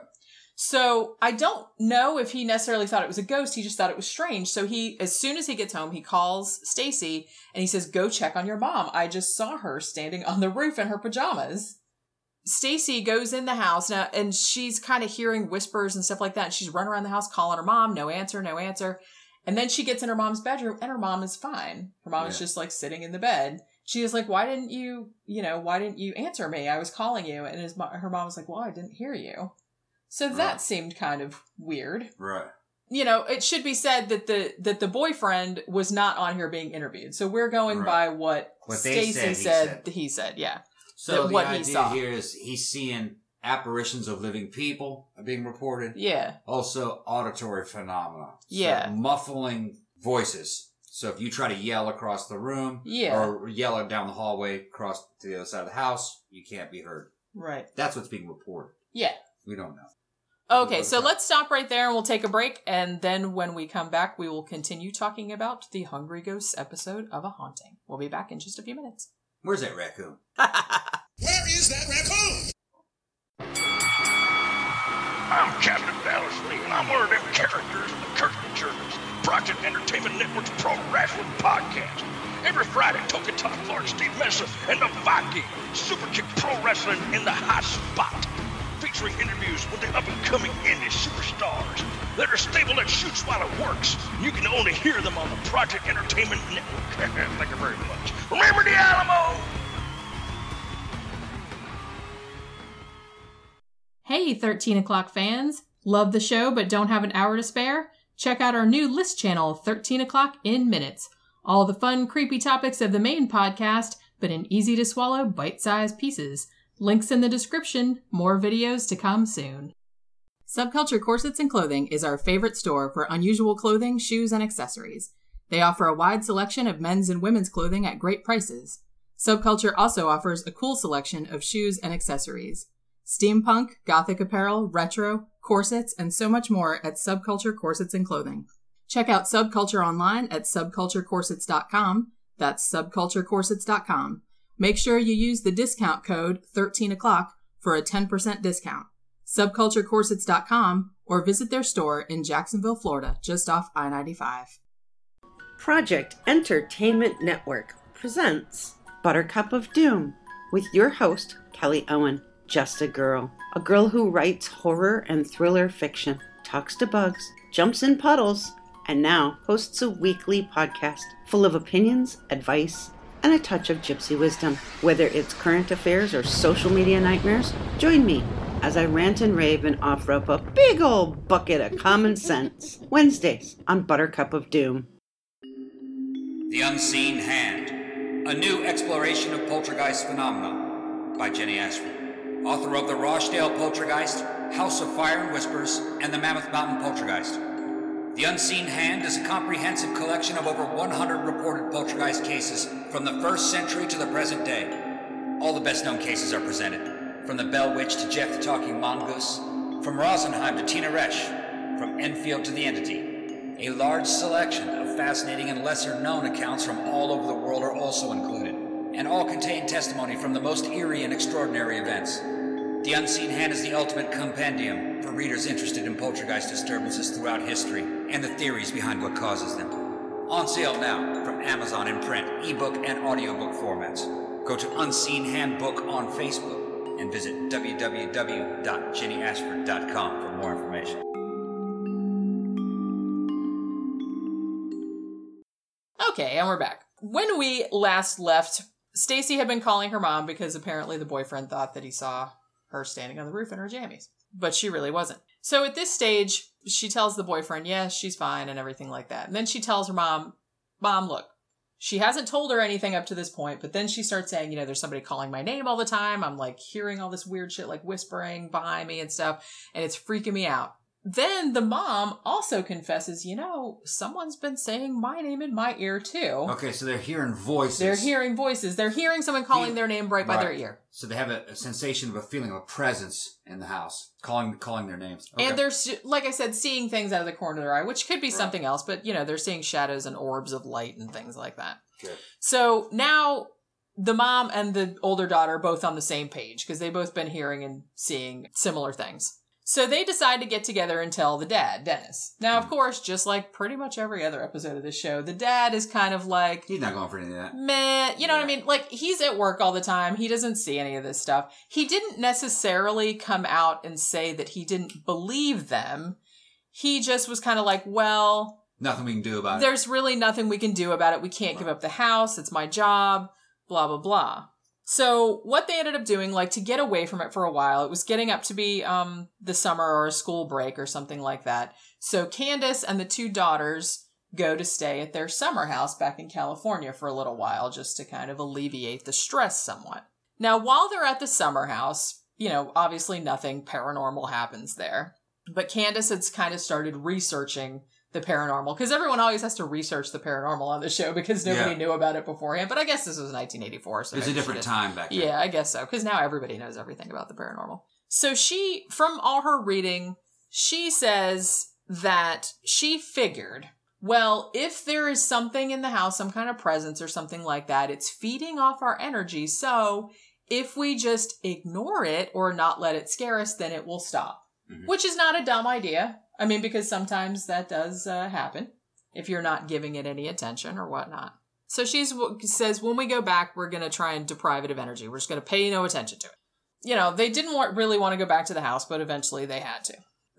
So I don't know if he necessarily thought it was a ghost. He just thought it was strange. So he, as soon as he gets home, he calls Stacy and he says, go check on your mom. I just saw her standing on the roof in her pajamas. Stacy goes in the house now and she's kind of hearing whispers and stuff like that. And she's running around the house calling her mom. No answer, no answer. And then she gets in her mom's bedroom and her mom is fine. Her mom yeah. is just like sitting in the bed. She was like, why didn't you, you know, why didn't you answer me? I was calling you. And his, her mom was like, well, I didn't hear you. So that right. seemed kind of weird. Right. You know, it should be said that the that the boyfriend was not on here being interviewed. So we're going right. by what, what Stacy said, he said, said. He said, yeah. So that the what idea he saw. Here is he's seeing apparitions of living people being reported. Yeah. Also auditory phenomena. So yeah. muffling voices. So if you try to yell across the room yeah. or yell down the hallway across to the other side of the house, you can't be heard. Right. That's what's being reported. Yeah. We don't know. Okay, so let's stop right there and we'll take a break. And then when we come back, we will continue talking about the Hungry Ghosts episode of A Haunting. We'll be back in just a few minutes. Where's that raccoon? Where is that raccoon? I'm Captain Dallas Lee, and I'm one of them characters in the Curtain Jerkers, Project Entertainment Network's pro wrestling podcast. Every Friday, Token Top Lord Steve Mesa and the Viking Super Kick Pro Wrestling in the hot spot. Featuring interviews with the up-and-coming indie superstars that are stable that shoots while it works. You can only hear them on the Project Entertainment Network. Thank you very much. Remember the Alamo! Hey, thirteen o'clock fans. Love the show but don't have an hour to spare? Check out our new list channel, thirteen o'clock in Minutes. All the fun, creepy topics of the main podcast, but in easy-to-swallow, bite-sized pieces. Links in the description. More videos to come soon. Subculture Corsets and Clothing is our favorite store for unusual clothing, shoes, and accessories. They offer a wide selection of men's and women's clothing at great prices. Subculture also offers a cool selection of shoes and accessories. Steampunk, gothic apparel, retro, corsets, and so much more at Subculture Corsets and Clothing. Check out Subculture online at subculture corsets dot com. That's subculture corsets dot com. Make sure you use the discount code thirteen o'clock for a ten percent discount. subculture corsets dot com or visit their store in Jacksonville, Florida, just off I ninety-five. Project Entertainment Network presents Buttercup of Doom with your host, Kelly Owen, just a girl. A girl who writes horror and thriller fiction, talks to bugs, jumps in puddles, and now hosts a weekly podcast full of opinions, advice, and a touch of gypsy wisdom. Whether it's current affairs or social media nightmares, join me as I rant and rave and offer up a big old bucket of common sense. Wednesdays on Buttercup of Doom. The Unseen Hand, a new exploration of poltergeist phenomena by Jenny Ashford, author of The Rochdale Poltergeist, House of Fire and Whispers, and The Mammoth Mountain Poltergeist. The Unseen Hand is a comprehensive collection of over one hundred reported poltergeist cases from the first century to the present day. All the best-known cases are presented. From the Bell Witch to Jeff the Talking Mongoose, from Rosenheim to Tina Resch, from Enfield to the Entity. A large selection of fascinating and lesser-known accounts from all over the world are also included, and all contain testimony from the most eerie and extraordinary events. The Unseen Hand is the ultimate compendium for readers interested in poltergeist disturbances throughout history and the theories behind what causes them. On sale now from Amazon in print, ebook, and audiobook formats. Go to Unseen Handbook on Facebook and visit w w w dot jenny ashford dot com for more information. Okay, and we're back. When we last left, Stacy had been calling her mom because apparently the boyfriend thought that he saw her standing on the roof in her jammies. But she really wasn't. So at this stage, she tells the boyfriend, yes, she's fine and everything like that. And then she tells her mom, Mom, look, she hasn't told her anything up to this point, but then she starts saying, you know, there's somebody calling my name all the time. I'm like hearing all this weird shit like whispering behind me and stuff, and it's freaking me out. Then the mom also confesses, you know, someone's been saying my name in my ear too. Okay, so they're hearing voices. They're hearing voices. They're hearing someone calling He- their name right, by right. their ear. So they have a, a sensation of a feeling of a presence in the house, calling calling their names. Okay. And they're, s- like I said, seeing things out of the corner of their eye, which could be something else, but, you know, they're seeing shadows and orbs of light and things like that. Good. So now the mom and the older daughter are both on the same page because they've both been hearing and seeing similar things. So they decide to get together and tell the dad, Dennis. Now, of course, just like pretty much every other episode of this show, the dad is kind of like, He's not going for any of that. meh, you know Yeah. what I mean? Like, he's at work all the time. He doesn't see any of this stuff. He didn't necessarily come out and say that he didn't believe them. He just was kind of like, well, Nothing we can do about it. there's really nothing we can do about it. We can't give up the house. It's my job, blah, blah, blah. So what they ended up doing, like to get away from it for a while, it was getting up to be um the summer or a school break or something like that. So Candace and the two daughters go to stay at their summer house back in California for a little while just to kind of alleviate the stress somewhat. Now, while they're at the summer house, you know, obviously nothing paranormal happens there. But Candace had kind of started researching the paranormal, because everyone always has to research the paranormal on the show because nobody Yeah. knew about it beforehand. But I guess this was nineteen eighty-four. So It was a maybe she different just- time back then. Yeah, I guess so, because now everybody knows everything about the paranormal. So she, from all her reading, she says that she figured, well, if there is something in the house, some kind of presence or something like that, it's feeding off our energy. So if we just ignore it or not let it scare us, then it will stop. Mhm. Which is not a dumb idea. I mean, because sometimes that does uh, happen if you're not giving it any attention or whatnot. So she says, when we go back, we're going to try and deprive it of energy. We're just going to pay no attention to it. You know, they didn't want, really want to go back to the house, but eventually they had to.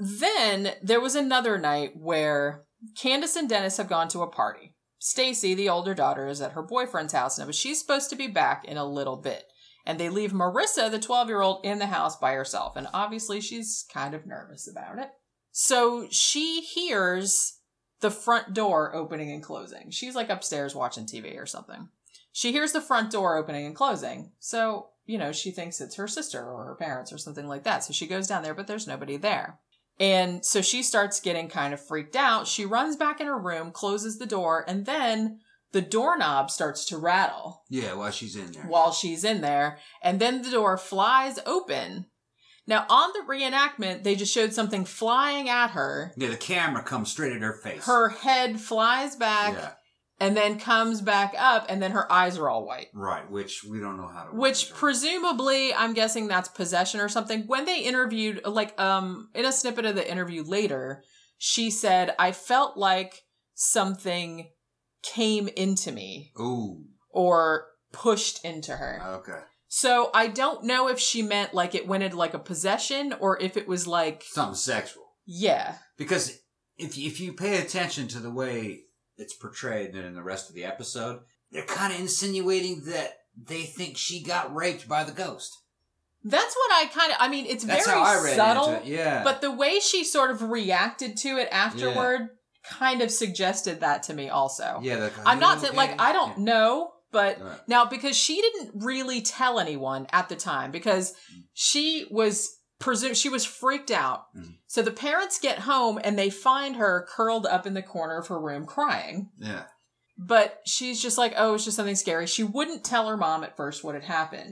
Then there was another night where Candace and Dennis have gone to a party. Stacy, the older daughter, is at her boyfriend's house now, but she's supposed to be back in a little bit. And they leave Marissa, the twelve-year-old, in the house by herself. And obviously she's kind of nervous about it. So she hears the front door opening and closing. She's like upstairs watching T V or something. She hears the front door opening and closing. So, you know, she thinks it's her sister or her parents or something like that. So she goes down there, but there's nobody there. And so she starts getting kind of freaked out. She runs back in her room, closes the door, and then the doorknob starts to rattle. Yeah, while she's in there. While she's in there. And then the door flies open. Now, on the reenactment, they just showed something flying at her. Yeah, the camera comes straight at her face. Her head flies back Yeah. and then comes back up, and then her eyes are all white. Right, which we don't know how to Which measure. presumably, I'm guessing that's possession or something. When they interviewed, like, um, in a snippet of the interview later, she said, I felt like something came into me Ooh. or pushed into her. Okay. So I don't know if she meant like it went into like a possession or if it was like, Something sexual. yeah. Because if if you pay attention to the way it's portrayed in the rest of the episode, they're kind of insinuating that they think she got raped by the ghost. That's what I kind of, I mean, it's That's very how I read subtle, into it. Yeah. but the way she sort of reacted to it afterward kind of suggested that to me also. yeah, like, I'm not okay? saying, like, I don't Yeah. know, but Right. now because she didn't really tell anyone at the time because she was presumed, she was freaked out. Mhm. So the parents get home and they find her curled up in the corner of her room crying. Yeah. But she's just like, oh, it's just something scary. She wouldn't tell her mom at first what had happened.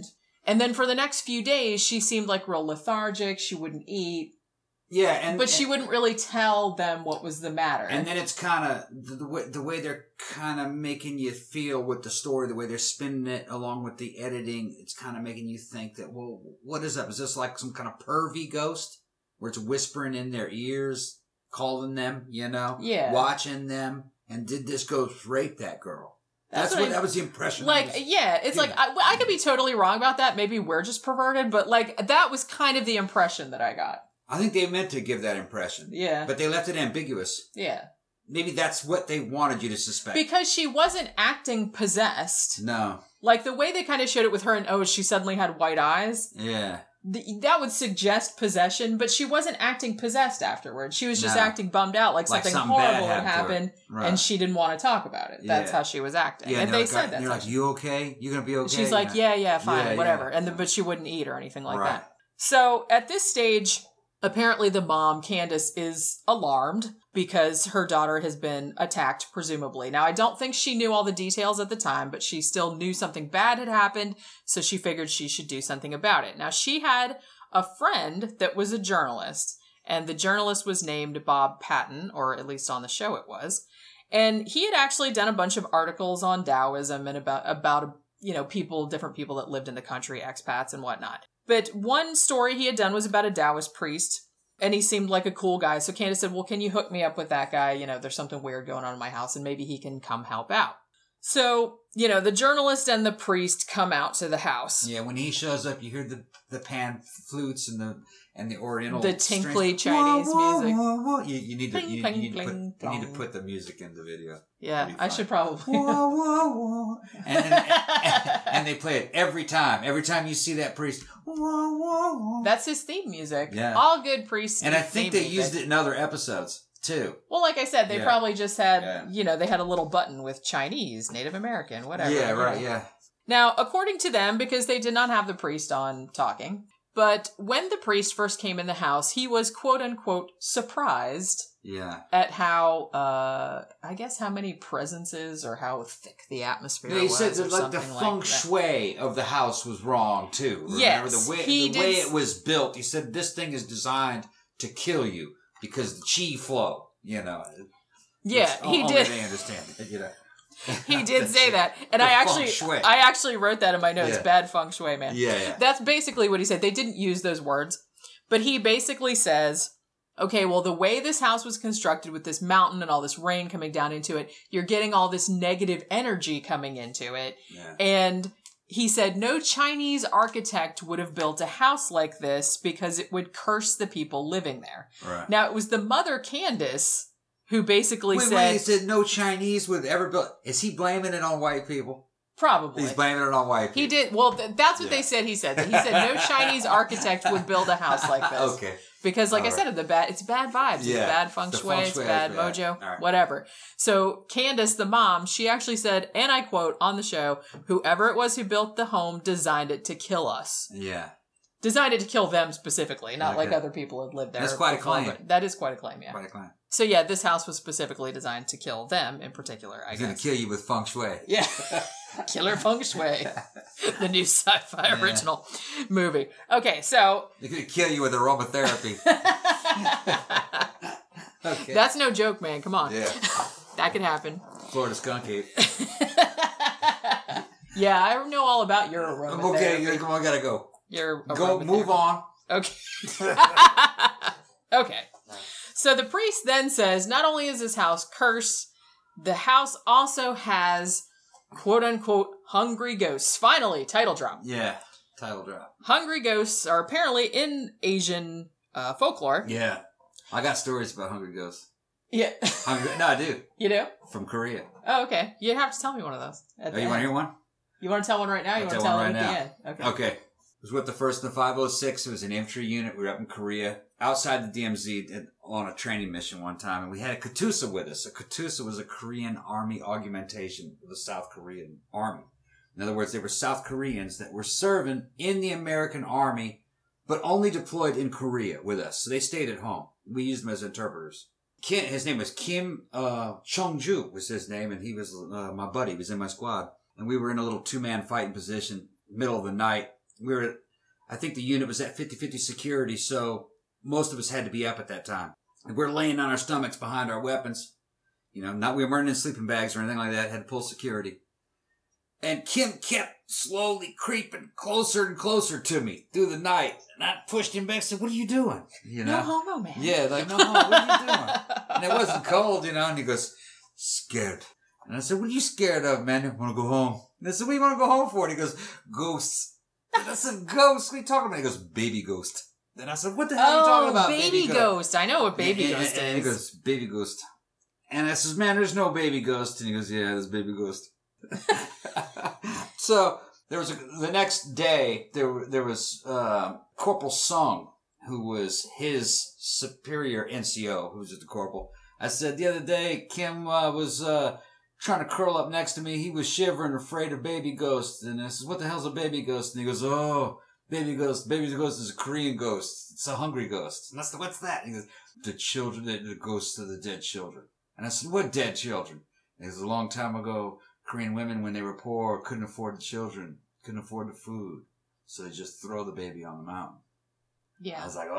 And then for the next few days, she seemed like real lethargic. She wouldn't eat. Yeah, and But she and, wouldn't really tell them what was the matter. And then it's kind of the, the way the way they're kind of making you feel with the story, the way they're spinning it, along with the editing. It's kind of making you think that, well, what is up? Is this like some kind of pervy ghost where it's whispering in their ears, calling them, you know, yeah, watching them? And did this ghost rape that girl? That's, That's what, what I, that was the impression. Like, was, yeah, it's like I, I could be totally wrong about that. Maybe we're just perverted, but like that was kind of the impression that I got. I think they meant to give that impression. Yeah. But they left it ambiguous. Yeah. Maybe that's what they wanted you to suspect. Because she wasn't acting possessed. No. Like the way they kind of showed it with her and oh, she suddenly had white eyes. Yeah. The, that would suggest possession, but she wasn't acting possessed afterwards. She was just no. acting bummed out, like, like something, something horrible had happened, right. and she didn't want to talk about it. That's yeah. how she was acting. Yeah, and they like, said that. You're like, you okay? You gonna be okay? She's like, yeah, yeah, fine, yeah, whatever. Yeah. And the, but she wouldn't eat or anything like right. that. So at this stage, apparently the mom, Candace, is alarmed because her daughter has been attacked, presumably. Now, I don't think she knew all the details at the time, but she still knew something bad had happened, so she figured she should do something about it. Now, she had a friend that was a journalist, and the journalist was named Bob Patton, or at least on the show it was. And he had actually done a bunch of articles on Taoism and about, about you know, people, different people that lived in the country, expats and whatnot. But one story he had done was about a Taoist priest, and he seemed like a cool guy. So Candace said, well, can you hook me up with that guy? You know, there's something weird going on in my house, and maybe he can come help out. So, you know, the journalist and the priest come out to the house. Yeah, when he shows up, you hear the, the pan flutes and the and the oriental the tinkly strings. Chinese whoa, whoa, music. Whoa, whoa. You, you need to Pling, you, pling, you need pling, to put plong. you need to put the music in the video. Yeah, I should probably. Whoa, whoa, whoa. And, and, and, and they play it every time. Every time you see that priest. Whoa, whoa, whoa. That's his theme music. Yeah. All good priests. And I think they music. used it in other episodes too. Well, like I said, they yeah. probably just had, yeah. you know, they had a little button with Chinese, Native American, whatever. Yeah, right, know. yeah. Now, according to them, because they did not have the priest on talking, but when the priest first came in the house, he was quote unquote surprised yeah. at how, uh, I guess how many presences or how thick the atmosphere yeah, he was. said that like the like feng that. shui of the house was wrong too. Remember Yes, the way he the did way s- it was built. He said this thing is designed to kill you because the chi flow, you know. Yeah, Which he only did. They understand it, you know. He did say that. And The I actually feng shui. I actually wrote that in my notes. Yeah. Bad feng shui, man. Yeah, yeah. That's basically what he said. They didn't use those words. But he basically says, okay, well, the way this house was constructed with this mountain and all this rain coming down into it, you're getting all this negative energy coming into it. Yeah. And he said no Chinese architect would have built a house like this because it would curse the people living there. Right. Now, it was the mother, Candace, who basically Wait, said... wait, he said no Chinese would ever build. Is he blaming it on white people? Probably. He's blaming it on white people. He did. Well, th- that's what Yeah. they said he said. He said no Chinese architect would build a house like this. Okay. Because, like All I said, right. the bad, it's bad vibes. It's Yeah. bad feng The shui. feng It's shui is bad bad. mojo. All right. Whatever. So Candace, the mom, she actually said, and I quote on the show, whoever it was who built the home designed it to kill us. Yeah. Designed it to kill them specifically, not Okay. like other people had lived there. That's quite a before, claim. but That is quite a claim, yeah. Quite a claim. So yeah, this house was specifically designed to kill them in particular, I He's guess. going to kill you with feng shui. Yeah. Killer Feng Shui. The new sci-fi Yeah. original movie. Okay, so... He's going to kill you with aromatherapy. Okay. That's no joke, man. Come on. Yeah. That could happen. Florida skunk ape. Yeah, I know all about your aroma. Okay, you come on, gotta go. Your Go, move on. Okay. Okay. So the priest then says, not only is this house cursed, the house also has quote-unquote hungry ghosts. Finally, title drop. Yeah. Title drop. Hungry ghosts are apparently in Asian uh, folklore. Yeah. I got stories about hungry ghosts. Yeah. Hungry, no, I do. You do? From Korea. Oh, okay. You have to tell me one of those. at Oh, the you want to end. hear one? You want to tell one right now? Or you I'll want to tell tell one it right at the end? Okay. Okay. It was with the first in the five oh six. It was an infantry unit. We were up in Korea, outside the D M Z, at- on a training mission one time, and we had a Katusa with us. A Katusa was a Korean army augmentation of the South Korean army. In other words, they were South Koreans that were serving in the American army, but only deployed in Korea with us. So they stayed at home. We used them as interpreters. Kim, his name was Kim uh, Chong-ju was his name, and he was uh, my buddy. He was in my squad. And we were in a little two-man fighting position, middle of the night. we were at, I think the unit was at fifty-fifty security, so most of us had to be up at that time. And we're laying on our stomachs behind our weapons. You know, not we weren't in sleeping bags or anything like that. Had to pull security. And Kim kept slowly creeping closer and closer to me through the night. And I pushed him back and said, what are you doing? You know? No homo, man. Yeah, like, no homo, what are you doing? And it wasn't cold, you know, and he goes, scared. And I said, what are you scared of, man? I want to go home. And I said, what do you want to go home for? And he goes, ghosts. And I said, ghosts? What are you talking about? He goes, baby ghost. And I said, what the hell oh, are you talking about? baby, baby ghost. ghost. I know what baby and, ghost and, is. And he goes, baby ghost. And I says, man, there's no baby ghost. And he goes, yeah, there's baby ghost. So there was a, the next day there there was uh, Corporal Sung, who was his superior N C O, who was just a corporal. I said the other day Kim uh, was uh, trying to curl up next to me. He was shivering, afraid of baby ghosts. And I said, what the hell's a baby ghost? And he goes, oh, baby ghost. Baby ghost is a Korean ghost. It's a hungry ghost. And I said, what's that? And he goes, the children, the, the ghosts of the dead children. And I said, what dead children? And he goes, a long time ago, Korean women, when they were poor, couldn't afford the children, couldn't afford the food. So they just throw the baby on the mountain. Yeah. I was like,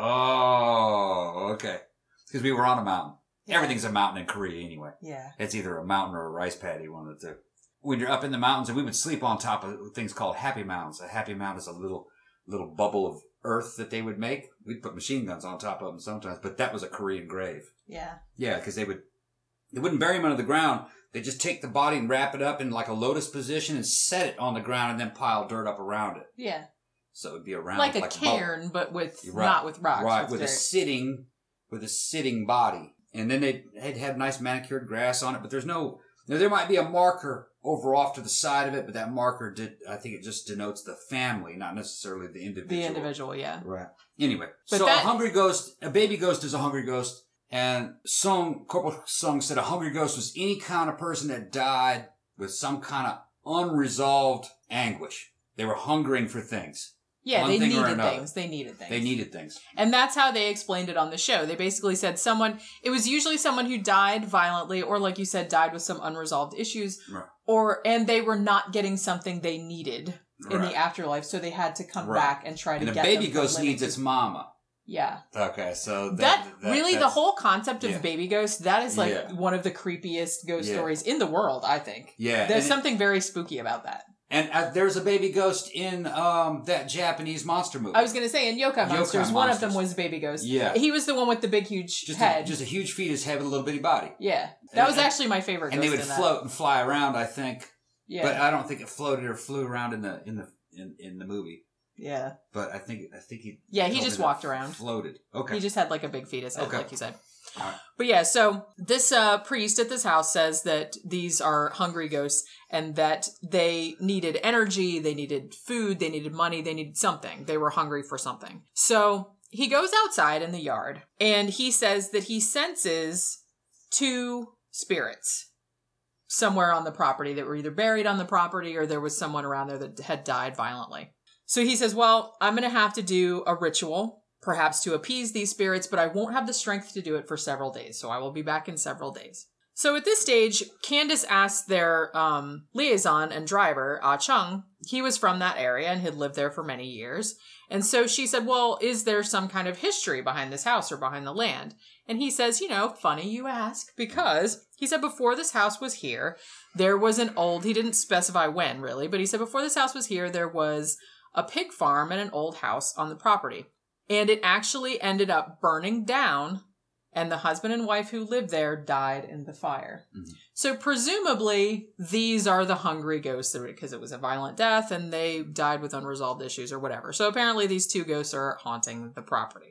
oh, okay. Because we were on a mountain. Yeah. Everything's a mountain in Korea anyway. Yeah. It's either a mountain or a rice paddy, one of the two. When you're up in the mountains, and we would sleep on top of things called happy mountains. A happy mountain is a little little bubble of earth that they would make. We'd put machine guns on top of them sometimes, but that was a Korean grave. Yeah. Yeah, because they would, they wouldn't bury them under the ground. They just take the body and wrap it up in like a lotus position and set it on the ground and then pile dirt up around it. Yeah. So it'd be around like a like cairn, a but with right. not with rocks. Right, with, with dirt. a sitting, with a sitting body, and then they'd, they'd have nice manicured grass on it. But there's no, now there might be a marker over off to the side of it, but that marker did, I think it just denotes the family, not necessarily the individual. The individual, yeah. Right. Anyway, but so that, a hungry ghost, a baby ghost is a hungry ghost. And Sung, Corporal Sung said a hungry ghost was any kind of person that died with some kind of unresolved anguish. They were hungering for things. Yeah, One they thing needed things. They needed things. They needed things. And that's how they explained it on the show. They basically said someone, it was usually someone who died violently, or like you said, died with some unresolved issues, Right. or, and they were not getting something they needed in Right. the afterlife, so they had to come Right. back and try to and get a baby them from ghost living needs to- its mama. Yeah. Okay, so that, That, that really, the that's- whole concept of yeah. baby ghost, that is like Yeah. one of the creepiest ghost Yeah. stories in the world, I think. Yeah, There's and- something very spooky about that. And uh, there's a baby ghost in um, that Japanese monster movie. I was going to say, in Yokai, Yokai Monsters, one of Monsters. them was Baby Ghost. Yeah. He was the one with the big, huge just head. A, just a huge fetus head with a little bitty body. Yeah. That was And- actually my favorite And ghost they would in that. float and fly around, I think. Yeah. But I don't think it floated or flew around in the in the in, in the movie. Yeah. But I think I think he Yeah, he told just me that walked around. Floated. Okay. He just had like a big fetus head, Okay. like you said. All right. But yeah, so this uh, priest at this house says that these are hungry ghosts and that they needed energy, they needed food, they needed money, they needed something. They were hungry for something. So he goes outside in the yard and he says that he senses two spirits somewhere on the property that were either buried on the property or there was someone around there that had died violently. So he says, well, I'm going to have to do a ritual, perhaps to appease these spirits, but I won't have the strength to do it for several days. So I will be back in several days. So at this stage, Candace asked their um, liaison and driver, Ah Chung. He was from that area and had lived there for many years. And so she said, well, is there some kind of history behind this house or behind the land? And he says, you know, funny you ask, because he said before this house was here, there was an old, he didn't specify when really, but he said before this house was here, there was a pig farm and an old house on the property. And it actually ended up burning down, and the husband and wife who lived there died in the fire. Mm-hmm. So presumably, these are the hungry ghosts, because it was a violent death, and they died with unresolved issues or whatever. So apparently these two ghosts are haunting the property.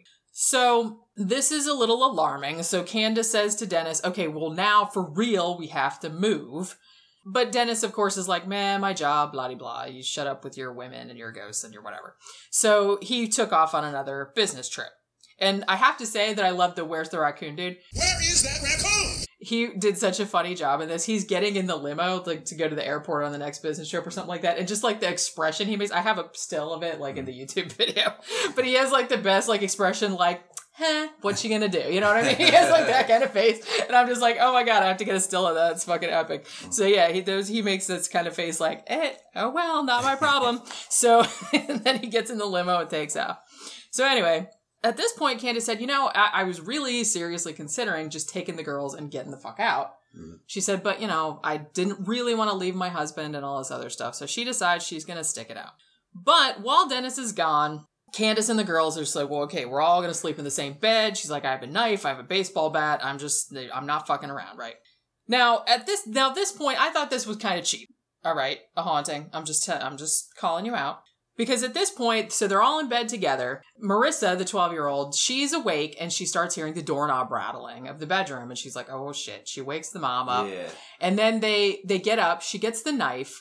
So this is a little alarming. So Candace says to Dennis, okay, well now for real, we have to move. But Dennis, of course, is like, man, my job, blah, blah, blah. You shut up with your women and your ghosts and your whatever. So he took off on another business trip. And I have to say that I love the Where's the Raccoon Dude. Where is that raccoon? He did such a funny job in this. He's getting in the limo like to go to the airport on the next business trip or something like that. And just like the expression he makes, I have a still of it like in the YouTube video. But he has like the best like expression like, Heh, what you gonna do? You know what I mean? He has like that kind of face, and I'm just like, oh my god, I have to get a still of that. It's fucking epic. So yeah, he those he makes this kind of face like, eh, oh well, not my problem. So and then he gets in the limo and takes off. So anyway, at this point, Candace said, you know, I, I was really seriously considering just taking the girls and getting the fuck out. Mm. She said, but you know, I didn't really want to leave my husband and all this other stuff. So she decides she's gonna stick it out. But while Dennis is gone, Candace and the girls are just like, well, okay, we're all going to sleep in the same bed. She's like, I have a knife. I have a baseball bat. I'm just, I'm not fucking around, right? Now, at this, now this point, I thought this was kind of cheap. All right, a haunting. I'm just, I'm just calling you out. Because at this point, so they're all in bed together. Marissa, the twelve-year-old, she's awake and she starts hearing the doorknob rattling of the bedroom. And she's like, oh shit. She wakes the mom up. Yeah. And then they, they get up. She gets the knife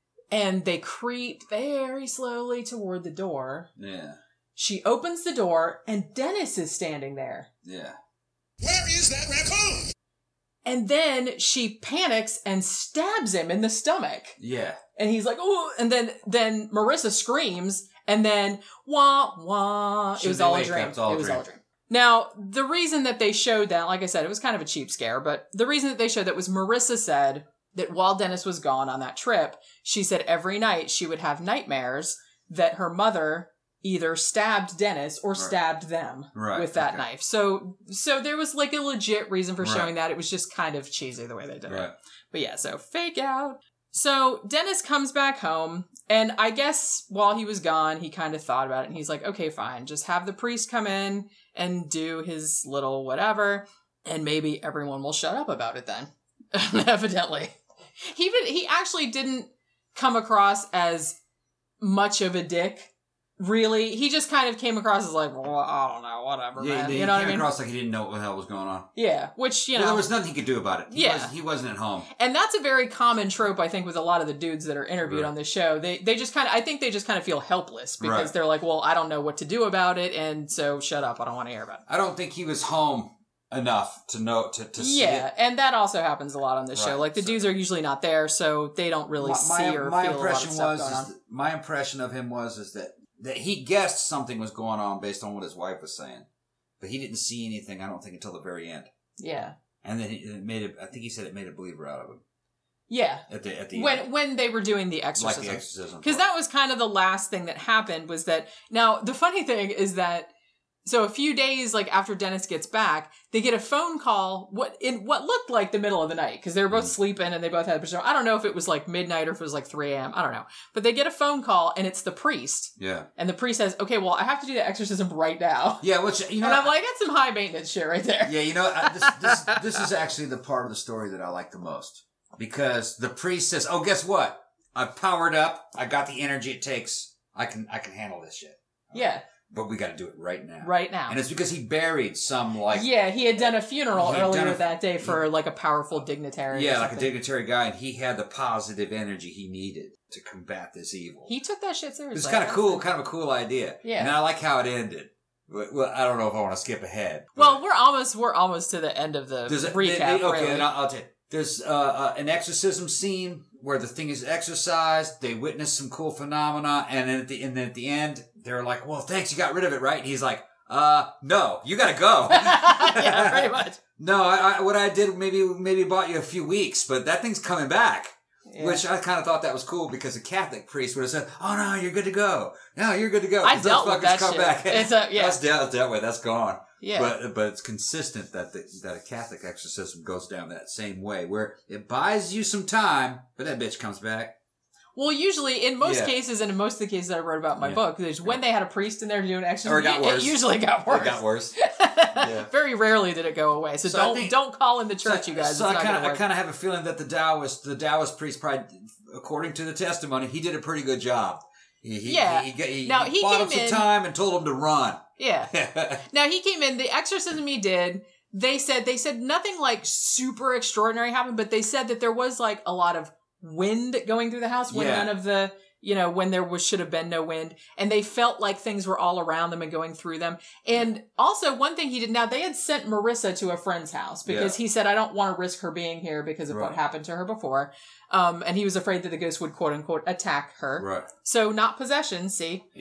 and they creep very slowly toward the door. Yeah. She opens the door, and Dennis is standing there. Yeah. Where is that raccoon? And then she panics and stabs him in the stomach. Yeah. And he's like, oh, and then, then Marissa screams, and then, wah, wah. It was all a dream. It was all a dream. Now, the reason that they showed that, like I said, it was kind of a cheap scare, but the reason that they showed that was Marissa said that while Dennis was gone on that trip, she said every night she would have nightmares that her mother either stabbed Dennis or stabbed right. them right. with that okay. knife. So so there was like a legit reason for right. showing that. It was just kind of cheesy the way they did right. it. But yeah, so fake out. So Dennis comes back home, and I guess while he was gone, he kind of thought about it, and he's like, okay, fine, just have the priest come in and do his little whatever, and maybe everyone will shut up about it then. Evidently. He, he actually didn't come across as much of a dick. Really, he just kind of came across as like, well, I don't know, whatever, yeah, man. He, you know he what I mean? came across like he didn't know what the hell was going on. Yeah, which, you know. Well, there was nothing he could do about it. He yeah. Was, he wasn't at home. And that's a very common trope, I think, with a lot of the dudes that are interviewed right. on this show. They they just kind of, I think they just kind of feel helpless because right. they're like, well, I don't know what to do about it, and so shut up, I don't want to hear about it. I don't think he was home enough to know, to, to see yeah, it. and that also happens a lot on this right. show. Like, the so, dudes are usually not there, so they don't really my, see my, or my feel a lot of stuff was, going on. That, my impression of him was is that that he guessed something was going on based on what his wife was saying. But he didn't see anything, I don't think, until the very end. Yeah. And then it made it, I think he said it made a believer out of him. Yeah. At the, at the when, end. When they were doing the exorcism. Like the exorcism. Because that was kind of the last thing that happened was that, now, the funny thing is that, so a few days, like, after Dennis gets back, they get a phone call what in what looked like the middle of the night, because they were both mm. sleeping and they both had pajamas. I don't know if it was like midnight or if it was like three a.m. I don't know. But they get a phone call and it's the priest. Yeah. And the priest says, okay, well, I have to do the exorcism right now. Yeah, which, you know. And I'm like, that's some high maintenance shit right there. Yeah, you know, I, this, this, this is actually the part of the story that I like the most. Because the priest says, oh, guess what? I've powered up. I got the energy it takes. I can, I can handle this shit. Yeah. But we got to do it right now. Right now. And it's because he buried some, like... Yeah, he had done a funeral earlier a, that day for, he, like, a powerful dignitary. Yeah, like a dignitary guy, and he had the positive energy he needed to combat this evil. He took that shit seriously. It's kind of cool, kind of a cool idea. Yeah. And I like how it ended. Well, I don't know if I want to skip ahead. Well, we're almost we're almost to the end of the recap, they, they, okay, really. And I'll, I'll tell you. There's uh, uh, an exorcism scene where the thing is exorcised. They witness some cool phenomena, and then at the and then at the end, they're like, "Well, thanks, you got rid of it, right?" And he's like, "Uh, no, you got to go." Yeah, pretty much. No, I, I, what I did maybe maybe bought you a few weeks, but that thing's coming back. Yeah. Which I kind of thought that was cool because a Catholic priest would have said, "Oh no, you're good to go. No, you're good to go." I dealt those with that come shit. Back. It's a, yeah. That's dealt, dealt with. That's gone. Yeah. But but it's consistent that the, that a Catholic exorcism goes down that same way, where it buys you some time, but that bitch comes back. Well, usually, in most yeah. cases, and in most of the cases I wrote about in my yeah. book, there's when yeah. they had a priest in there doing an exorcism, or it, got it, worse. it usually got worse. It got worse. Yeah. Very rarely did it go away. So, so don't think, don't call in the church, so, you guys. So it's I kind of I kind of have a feeling that the Taoist the Taoist priest probably, according to the testimony, he did a pretty good job. He, he, yeah. He, he, he, now, he he bought came him some in, time and told him to run. Yeah. Now he came in. The exorcism he did. They said they said nothing like super extraordinary happened, but they said that there was like a lot of wind going through the house when yeah. none of the, you know, when there was should have been no wind, and they felt like things were all around them and going through them. And also one thing he did, now they had sent Marissa to a friend's house because yeah. he said, I don't want to risk her being here because of right. what happened to her before. Um, and he was afraid that the ghost would quote unquote attack her. Right. So not possession, see? Yeah.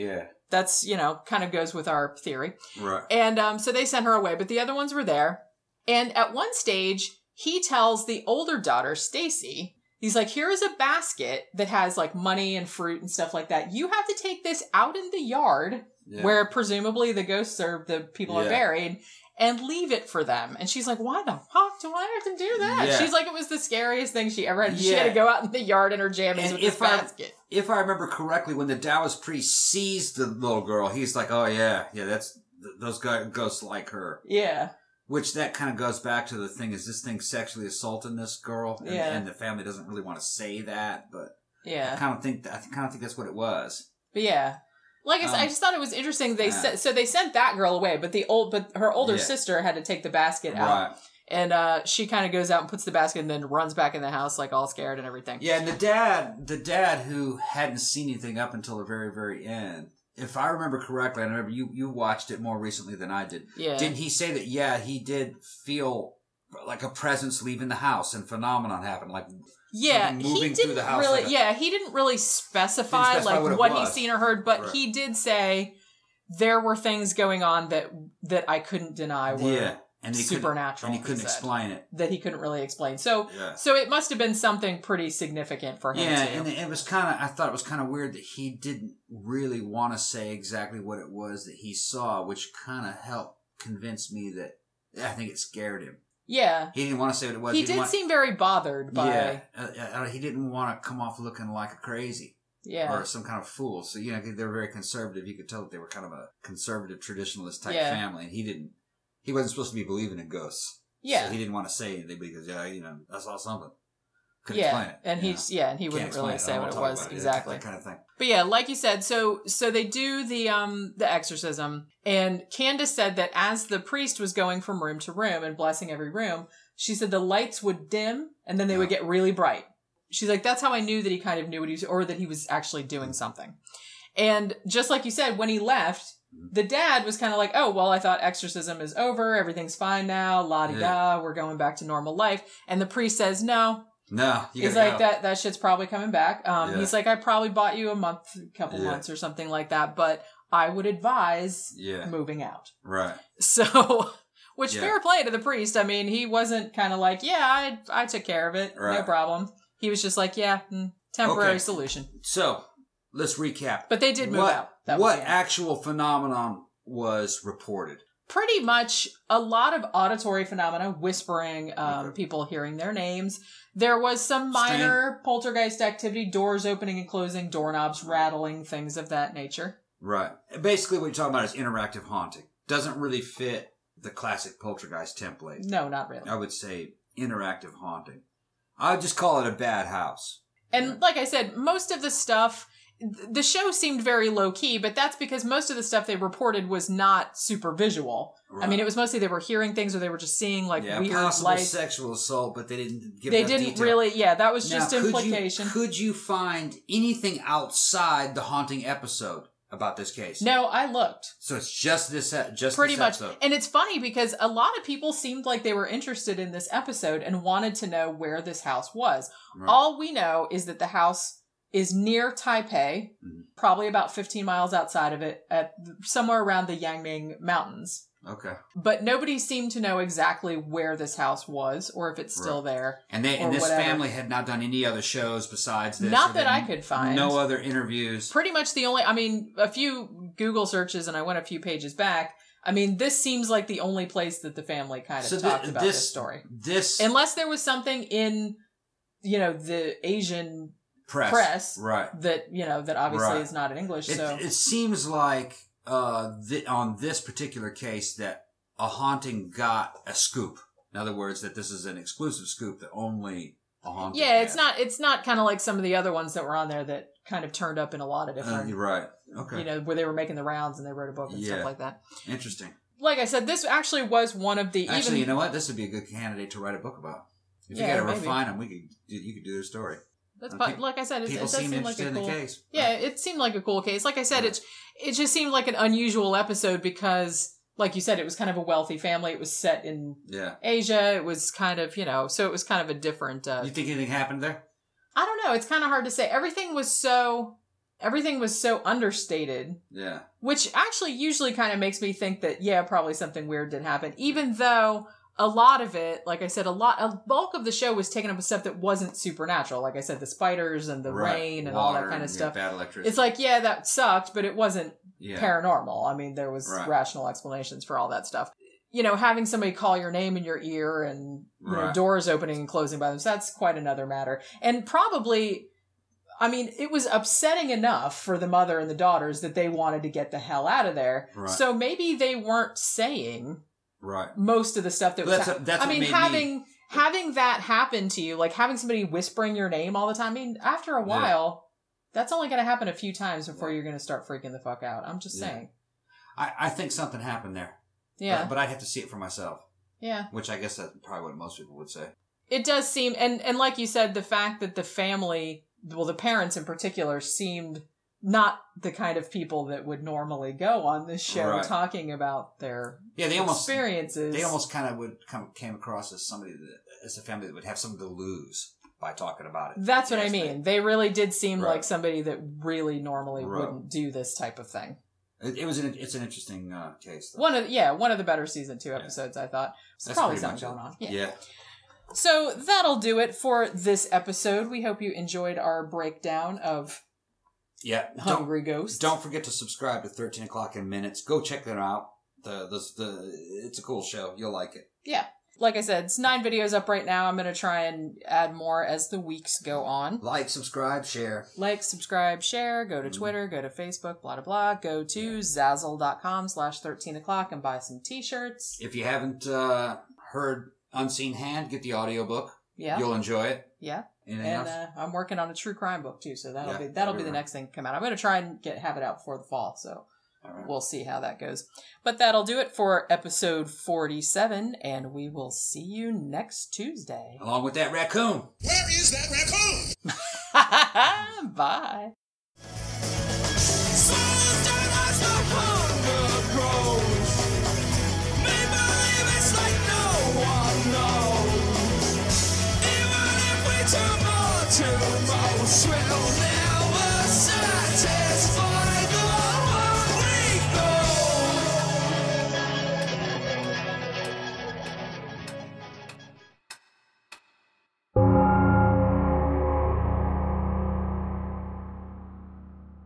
That's, you know, kind of goes with our theory. Right. And um, so they sent her away, but the other ones were there. And at one stage, he tells the older daughter, Stacy, he's like, here is a basket that has like money and fruit and stuff like that. You have to take this out in the yard yeah. where presumably the ghosts or the people yeah. are buried and leave it for them. And she's like, why the fuck do I have to do that? Yeah. She's like, it was the scariest thing she ever had. Yeah. She had to go out in the yard in her jammies and with this I, basket. If I remember correctly, when the Taoist priest sees the little girl, he's like, oh yeah, yeah, that's, th- those guys, ghosts like her. Yeah. Which that kind of goes back to the thing, is this thing sexually assaulting this girl? And, yeah. and the family doesn't really want to say that, but yeah. I kind of think, I kind of think that's what it was. But yeah. Like I said, um, I just thought it was interesting. They yeah. sent, so they sent that girl away, but the old, but her older yeah. sister had to take the basket out, right. and uh, she kind of goes out and puts the basket, and then runs back in the house like all scared and everything. Yeah, and the dad, the dad who hadn't seen anything up until the very, very end, if I remember correctly, I remember you you watched it more recently than I did. Yeah. Didn't he say that? Yeah, he did feel like a presence leaving the house and phenomenon happened, like. Yeah, moving he through the didn't house really. like a, yeah, he didn't really specify, didn't specify like what, what was. he's seen or heard, but right. he did say there were things going on that that I couldn't deny were yeah. and he supernatural, and he couldn't he explain it. That he couldn't really explain. So, yeah. so it must have been something pretty significant for him. Yeah, too. and it was kind of. I thought it was kind of weird that he didn't really want to say exactly what it was that he saw, which kind of helped convince me that I think it scared him. Yeah. He didn't want to say what it was. He, he did want, seem very bothered by... Yeah. Uh, uh, he didn't want to come off looking like a crazy. Yeah. Or some kind of fool. So, you know, they were very conservative. You could tell that they were kind of a conservative, traditionalist type yeah. family. And he didn't... He wasn't supposed to be believing in ghosts. Yeah. So he didn't want to say anything because, yeah, you know, I saw something. Couldn't yeah. explain it. And he's, know? yeah, and he Can't wouldn't really it. say what it was. It. Exactly. That kind of thing. But yeah, like you said, so so they do the um the exorcism, and Candace said that as the priest was going from room to room and blessing every room, she said the lights would dim and then they oh. would get really bright. She's like, that's how I knew that he kind of knew what he was, or that he was actually doing something. And just like you said, when he left, the dad was kind of like, oh, well, I thought exorcism is over. Everything's fine now. La-di-da. Yeah. We're going back to normal life. And the priest says, no. No, you he's like, go. that that shit's probably coming back. Um, yeah. He's like, I probably bought you a month, couple yeah. months or something like that, but I would advise yeah. moving out. Right. So, which yeah. fair play to the priest. I mean, he wasn't kind of like, yeah, I I took care of it. Right. No problem. He was just like, yeah, mm, temporary okay. solution. So, let's recap. But they did move what, out. That what was actual phenomenon was reported? Pretty much a lot of auditory phenomena, whispering, um, okay. people hearing their names. There was some minor Strange. poltergeist activity, doors opening and closing, doorknobs rattling, things of that nature. Right. Basically what you're talking about is interactive haunting. Doesn't really fit the classic poltergeist template. No, not really. I would say interactive haunting. I would just call it a bad house. And right. like I said, most of the stuff... The show seemed very low-key, but that's because most of the stuff they reported was not super visual. Right. I mean, it was mostly they were hearing things or they were just seeing, like, yeah, weird possible lights. sexual assault, but they didn't give They enough didn't detail. really, yeah, that was now, just could implication. You, could you find anything outside the haunting episode about this case? No, I looked. So it's just this, just Pretty this much. episode. And it's funny because a lot of people seemed like they were interested in this episode and wanted to know where this house was. Right. All we know is that the house is near Taipei, mm-hmm. probably about fifteen miles outside of it, at somewhere around the Yangming Mountains. Okay. But nobody seemed to know exactly where this house was or if it's still right. there. And they and this whatever. family had not done any other shows besides this. Not that I could find. No other interviews. Pretty much the only, I mean, a few Google searches and I went a few pages back. I mean, this seems like the only place that the family kind of so talked th- about this, this story. This, Unless there was something in, you know, the Asian press, press right. that, you know, that obviously right. is not in English. It, so it seems like uh, th- on this particular case that a haunting got a scoop. In other words, that this is an exclusive scoop that only a haunting Yeah, has. it's not it's not kind of like some of the other ones that were on there that kind of turned up in a lot of different... Uh, you're right. Okay. You know, where they were making the rounds and they wrote a book and yeah. stuff like that. Interesting. Like I said, this actually was one of the... Actually, even, you know what? This would be a good candidate to write a book about. If yeah, you got to maybe. refine them, we could you could do their story. That's And but pe- like I said, it, it people does seem seem like a interested cool. in the case. Yeah, it seemed like a cool case. Like I said, Right. it's it just seemed like an unusual episode because, like you said, it was kind of a wealthy family. It was set in Yeah. Asia. It was kind of, you know, so it was kind of a different. Uh, You think anything happened there? I don't know. It's kind of hard to say. Everything was so. everything was so understated. Yeah. Which actually usually kind of makes me think that, yeah, probably something weird did happen. Even though a lot of it, like I said, a lot, a bulk of the show was taken up with stuff that wasn't supernatural. Like I said, the spiders and the right. rain and Water, all that kind of yeah, stuff. Bad electricity. It's like, yeah, that sucked, but it wasn't yeah. paranormal. I mean, there was right. rational explanations for all that stuff. You know, having somebody call your name in your ear and, you right. know, doors opening and closing by themselves, that's quite another matter. And probably, I mean, it was upsetting enough for the mother and the daughters that they wanted to get the hell out of there. Right. So maybe they weren't saying right. most of the stuff that was that's, ha- a, that's I what mean, made having me... having that happen to you, like having somebody whispering your name all the time, I mean, after a while, yeah. that's only going to happen a few times before yeah. you're going to start freaking the fuck out. I'm just yeah. saying. I, I think something happened there. Yeah. But, but I'd have to see it for myself. Yeah. Which I guess that's probably what most people would say. It does seem, and, and like you said, the fact that the family, well, the parents in particular, seemed not the kind of people that would normally go on this show right. talking about their yeah, they almost, experiences. They almost kind of would come came across as somebody that, as a family that would have something to lose by talking about it. That's what I mean. They really did seem right. like somebody that really normally right. wouldn't do this type of thing. It, it was an it's an interesting uh, case. Though. One of yeah, one of the better season two episodes. Yeah. I thought there's probably something going on. Yeah. yeah. So that'll do it for this episode. We hope you enjoyed our breakdown of yeah Hungry don't, Ghosts. Don't forget to subscribe to thirteen o'clock in minutes. Go check that out. The the the it's a cool show. You'll like it. Yeah. Like I said, it's nine videos up right now. I'm going to try and add more as the weeks go on. Like, subscribe, share. Like, subscribe, share. Go to mm. Twitter, go to Facebook, blah, blah, blah. Go to yeah. Zazzle.com slash 13 o'clock and buy some t-shirts. If you haven't uh, heard Unseen Hand, get the audiobook. Yeah. You'll enjoy it. Yeah. Anything and else? Uh, I'm working on a true crime book, too, so that'll yeah, be that'll be right. the next thing to come out. I'm going to try and get have it out before the fall, so... Right. We'll see how that goes. But that'll do it for episode forty-seven, and we will see you next Tuesday. Along with that raccoon. Where is that raccoon? Bye.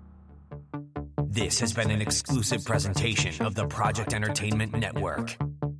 This has been an exclusive presentation of the Project Entertainment Network.